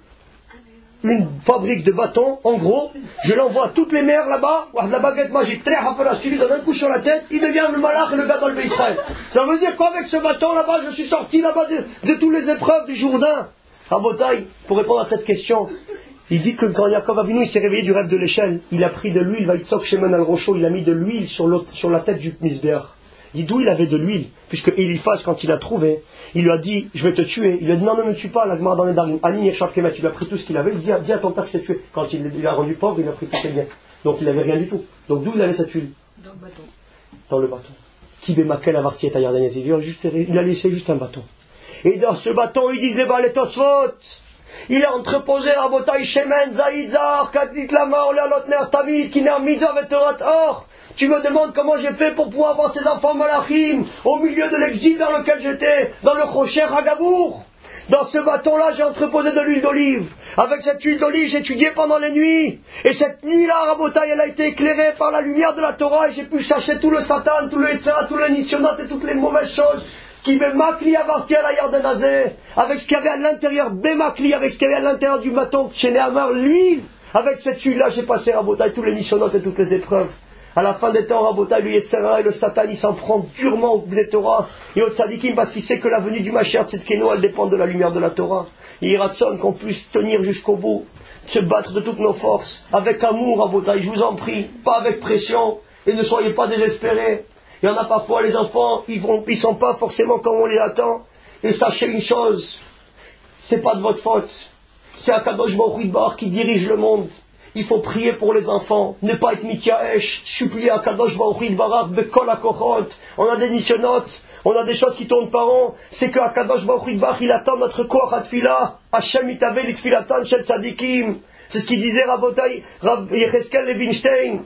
une fabrique de bâtons, en gros, je l'envoie à toutes les mères là-bas, la baguette magique, très hafara, je lui donne un coup sur la tête, il devient le malach et le gadol d'Israël. Ça veut dire qu'avec ce bâton là-bas, je suis sorti là-bas de, de toutes les épreuves du Jourdain. Rabotaï, pour répondre à cette question, il dit que quand Yaakov Avinu il s'est réveillé du rêve de l'échelle, il a pris de l'huile, Vaïtsok Shemen al-Rocho, il a mis de l'huile sur, sur la tête du Misbéach. Il dit d'où il avait de l'huile, puisque Eliphaz, quand il a trouvé, il lui a dit, je vais te tuer. Il lui a dit, non, ne me tue pas, la Gemara dans les Darim. Ani Yeshav Kemet, il lui a pris tout ce qu'il avait, il dit, dis à ton père que je t'ai tué. Quand il l'a rendu pauvre, il a pris tous ses biens. Donc il n'avait rien du tout. Donc d'où il avait cette huile? Dans le bâton. Dans le bâton. Kibé Makel Avarti et Ayardanez, il a laissé juste un bâton. Et dans ce bâton, ils disent les Baal Tosfot. Il a entreposé à Botaï Shemen, Zaïdzar, Kadit Lamar, Lealotner, Tamid, qui n'a mis avec Torat Or. Tu me demandes comment j'ai fait pour pouvoir avoir ces enfants malachim au milieu de l'exil dans lequel j'étais, dans le Rocher Hagabour. Dans ce bâton-là, j'ai entreposé de l'huile d'olive. Avec cette huile d'olive, j'ai étudié pendant les nuits. Et cette nuit-là, Rabotaï, elle a été éclairée par la lumière de la Torah et j'ai pu chercher tout le Satan, tout le Etzara, tout le Nisyonat et toutes les mauvaises choses qui Bemakli avarti à la Yardenazé, avec ce qu'il y avait à l'intérieur, Bemakli, avec ce qu'il y avait à l'intérieur du bâton, chez Néhamar, l'huile. Avec cette huile-là, j'ai passé Rabotaï, tous les Nisyonat et toutes les épreuves. À la fin des temps, Rabotaï, lui, Yetzera et le Satan, il s'en prend durement au Bnei Torah et au Tzadikim parce qu'il sait que la venue du Mashiach Tzidkenu, elle dépend de la lumière de la Torah. Il ratson qu'on puisse tenir jusqu'au bout, se battre de toutes nos forces, avec amour, Rabotaï, je vous en prie, pas avec pression, et ne soyez pas désespérés. Il y en a parfois, les enfants, ils vont, ils sont pas forcément comme on les attend. Et sachez une chose, c'est pas de votre faute. C'est Akadosh Baruch Hu Bar qui dirige le monde. Il faut prier pour les enfants, ne pas être Mikiaesh, supplier à Kadosh Baruch Hu Barach, Bekol HaKochot. On a des nisyonotes, on a des choses qui tournent par an. C'est que Kadosh Baruch Hu Barach, il attend notre Koach HaTfila. Hashem Itavel Itfilatan Shel Tzadikim. C'est ce qu'il disait Rabotai, Rav Yecheskel Levinstein.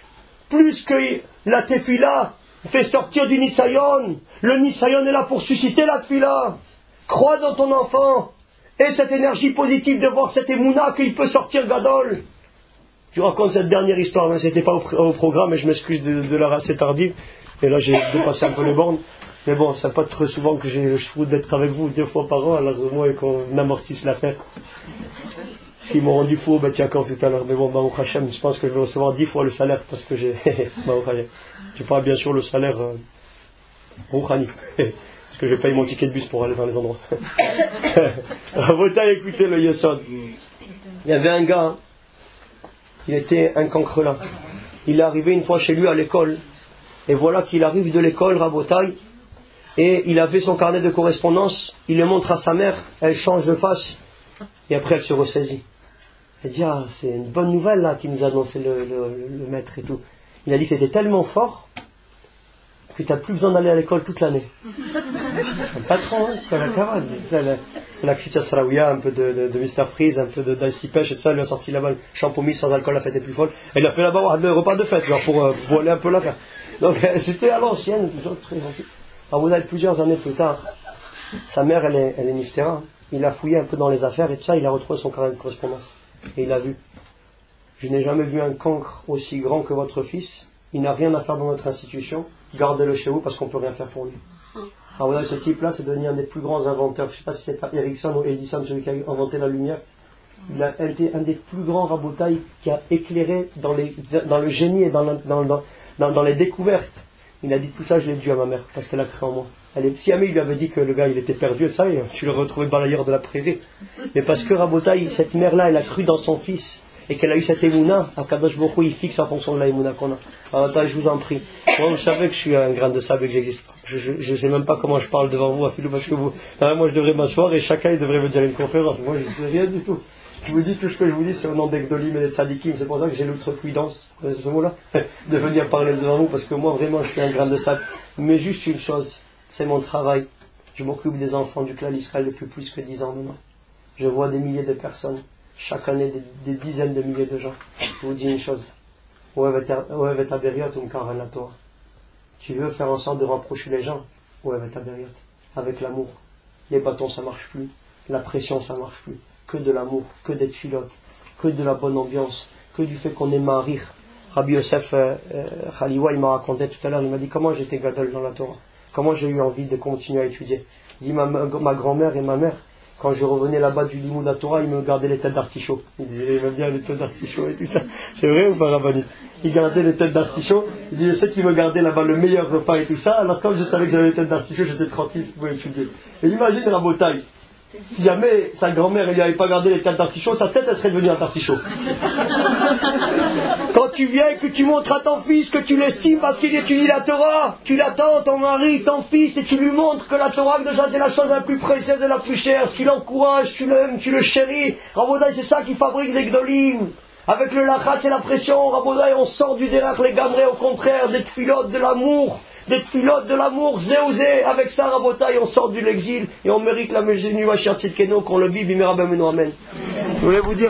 Plus que la Tefila fait sortir du Nisayon, le Nisayon est là pour susciter la Tfila. Crois dans ton enfant. Et cette énergie positive de voir cette émouna qu'il peut sortir Gadol. Je vous raconte cette dernière histoire, hein. C'était pas au, au programme, et je m'excuse de, de l'heure assez tardive. Et là, j'ai dépassé un peu les bornes. Mais bon, c'est pas très souvent que j'ai le cheveu d'être avec vous deux fois par an, alors moi, et qu'on amortisse l'affaire. Ce qui m'ont rendu fou au Batiakov tout à l'heure. Mais bon, Baruch Hashem, je pense que je vais recevoir dix fois le salaire parce que j'ai. Baruch Hashem. Je parle bien sûr le salaire euh, Rouhani. Parce que j'ai payé mon ticket de bus pour aller dans les endroits. Rabotai, écoutez le Yesod. Il y avait un gars, il était un cancrelant. Il est arrivé une fois chez lui à l'école. Et voilà qu'il arrive de l'école, Rabotai. Et il avait son carnet de correspondance. Il le montre à sa mère. Elle change de face. Et après elle se ressaisit. Elle dit, ah, c'est une bonne nouvelle là qui nous a annoncé le, le, le maître et tout. Il a dit que c'était tellement fort que tu n'as plus besoin d'aller à l'école toute l'année. Un patron, hein, quoi, la caravane. La Kfitsa Saraouia, un peu de, de, de mister Freeze, un peu de d'Ice Pêche et tout ça, elle lui a sorti là-bas le champomis sans alcool, la fête est plus folle. Elle a fait là-bas un repas de fête, genre pour euh, voiler un peu l'affaire. Donc euh, c'était à l'ancienne, tout ça, très gentil. Alors vous avez plusieurs années plus tard, sa mère, elle est, elle est niftera. Il a fouillé un peu dans les affaires et tout ça, il a retrouvé son carnet de correspondance. Et il a vu. Je n'ai jamais vu un cancre aussi grand que votre fils. Il n'a rien à faire dans notre institution. Gardez-le chez vous parce qu'on ne peut rien faire pour lui. Alors voilà, ce type-là, c'est devenu un des plus grands inventeurs. Je ne sais pas si c'est pas Ericsson ou Edison, celui qui a inventé la lumière. Il a été un des plus grands rabotailles qui a éclairé dans, les, dans le génie et dans, le, dans, dans, dans, dans les découvertes. Il a dit tout ça, je l'ai dû à ma mère parce qu'elle a cru en moi. Elle est, si Ami lui avait dit que le gars il était perdu, ça, tu le retrouvais balayeur de la prairie. Mais parce que Rabotai, cette mère-là, elle a cru dans son fils et qu'elle a eu cette émouna, à Kadosh Baruch Hu, il fixe en fonction de la émouna qu'on a. Alors, attends, je vous en prie. Moi, vous savez que je suis un grain de sable et que j'existe pas. Je ne sais même pas comment je parle devant vous, à Philou, parce que vous, alors, moi, je devrais m'asseoir et chacun il devrait me dire une conférence. Moi, je ne sais rien du tout. Je vous dis tout ce que je vous dis, c'est au nom d'Egdolim et de Tzadikim. C'est pour ça que j'ai l'outrecuidance, vous connaissez ce mot-là, de venir parler devant vous, parce que moi, vraiment, je suis un grain de sable. Mais juste une chose, c'est mon travail. Je m'occupe des enfants du clan d'Israël depuis plus que dix ans maintenant. Je vois des milliers de personnes, chaque année des, des dizaines de milliers de gens. Je vous dis une chose. Tu veux faire en sorte de rapprocher les gens avec l'amour. Les bâtons ça marche plus, la pression ça marche plus. Que de l'amour, que d'être filote, que de la bonne ambiance, que du fait qu'on aime à rire. Rabbi Yosef euh, euh, Khaliwa, il m'a raconté tout à l'heure, il m'a dit comment j'étais gadol dans la Torah. Comment j'ai eu envie de continuer à étudier. Il dit ma, ma grand-mère et ma mère, quand je revenais là-bas du Limoud à Torah, ils me gardaient les têtes d'artichaut. Ils disaient, il aime bien les têtes d'artichaut et tout ça. C'est vrai ou pas, Rabbani? Ils gardaient les têtes d'artichaut. Il disait, c'est qu'ils me gardaient là-bas le meilleur repas et tout ça. Alors quand je savais que j'avais les têtes d'artichaut, j'étais tranquille, je pouvais étudier. Et imagine Rabotai, si jamais sa grand-mère ne lui avait pas gardé les têtes d'artichaut, sa tête elle serait devenue un artichaut. Quand tu viens et que tu montres à ton fils que tu l'estimes parce qu'il étudie la Torah, tu l'attends, ton mari, ton fils, et tu lui montres que la Torah déjà c'est la chose la plus précieuse et la plus chère, tu l'encourages, tu l'aimes, tu le chéris. Rabotai, c'est ça qui fabrique des gdolim. Avec le lachat, c'est la pression. Rabotai, on sort du derrière les gamrés, au contraire, des tfilotes de l'amour. Des tfilotes de l'amour, zéouzé, avec ça, Rabotai, on sort de l'exil et on mérite la Mejenu Mashiach Tzidkenu, qu'on le vive, Bimera Bemenu, Amen. Je voulais vous dire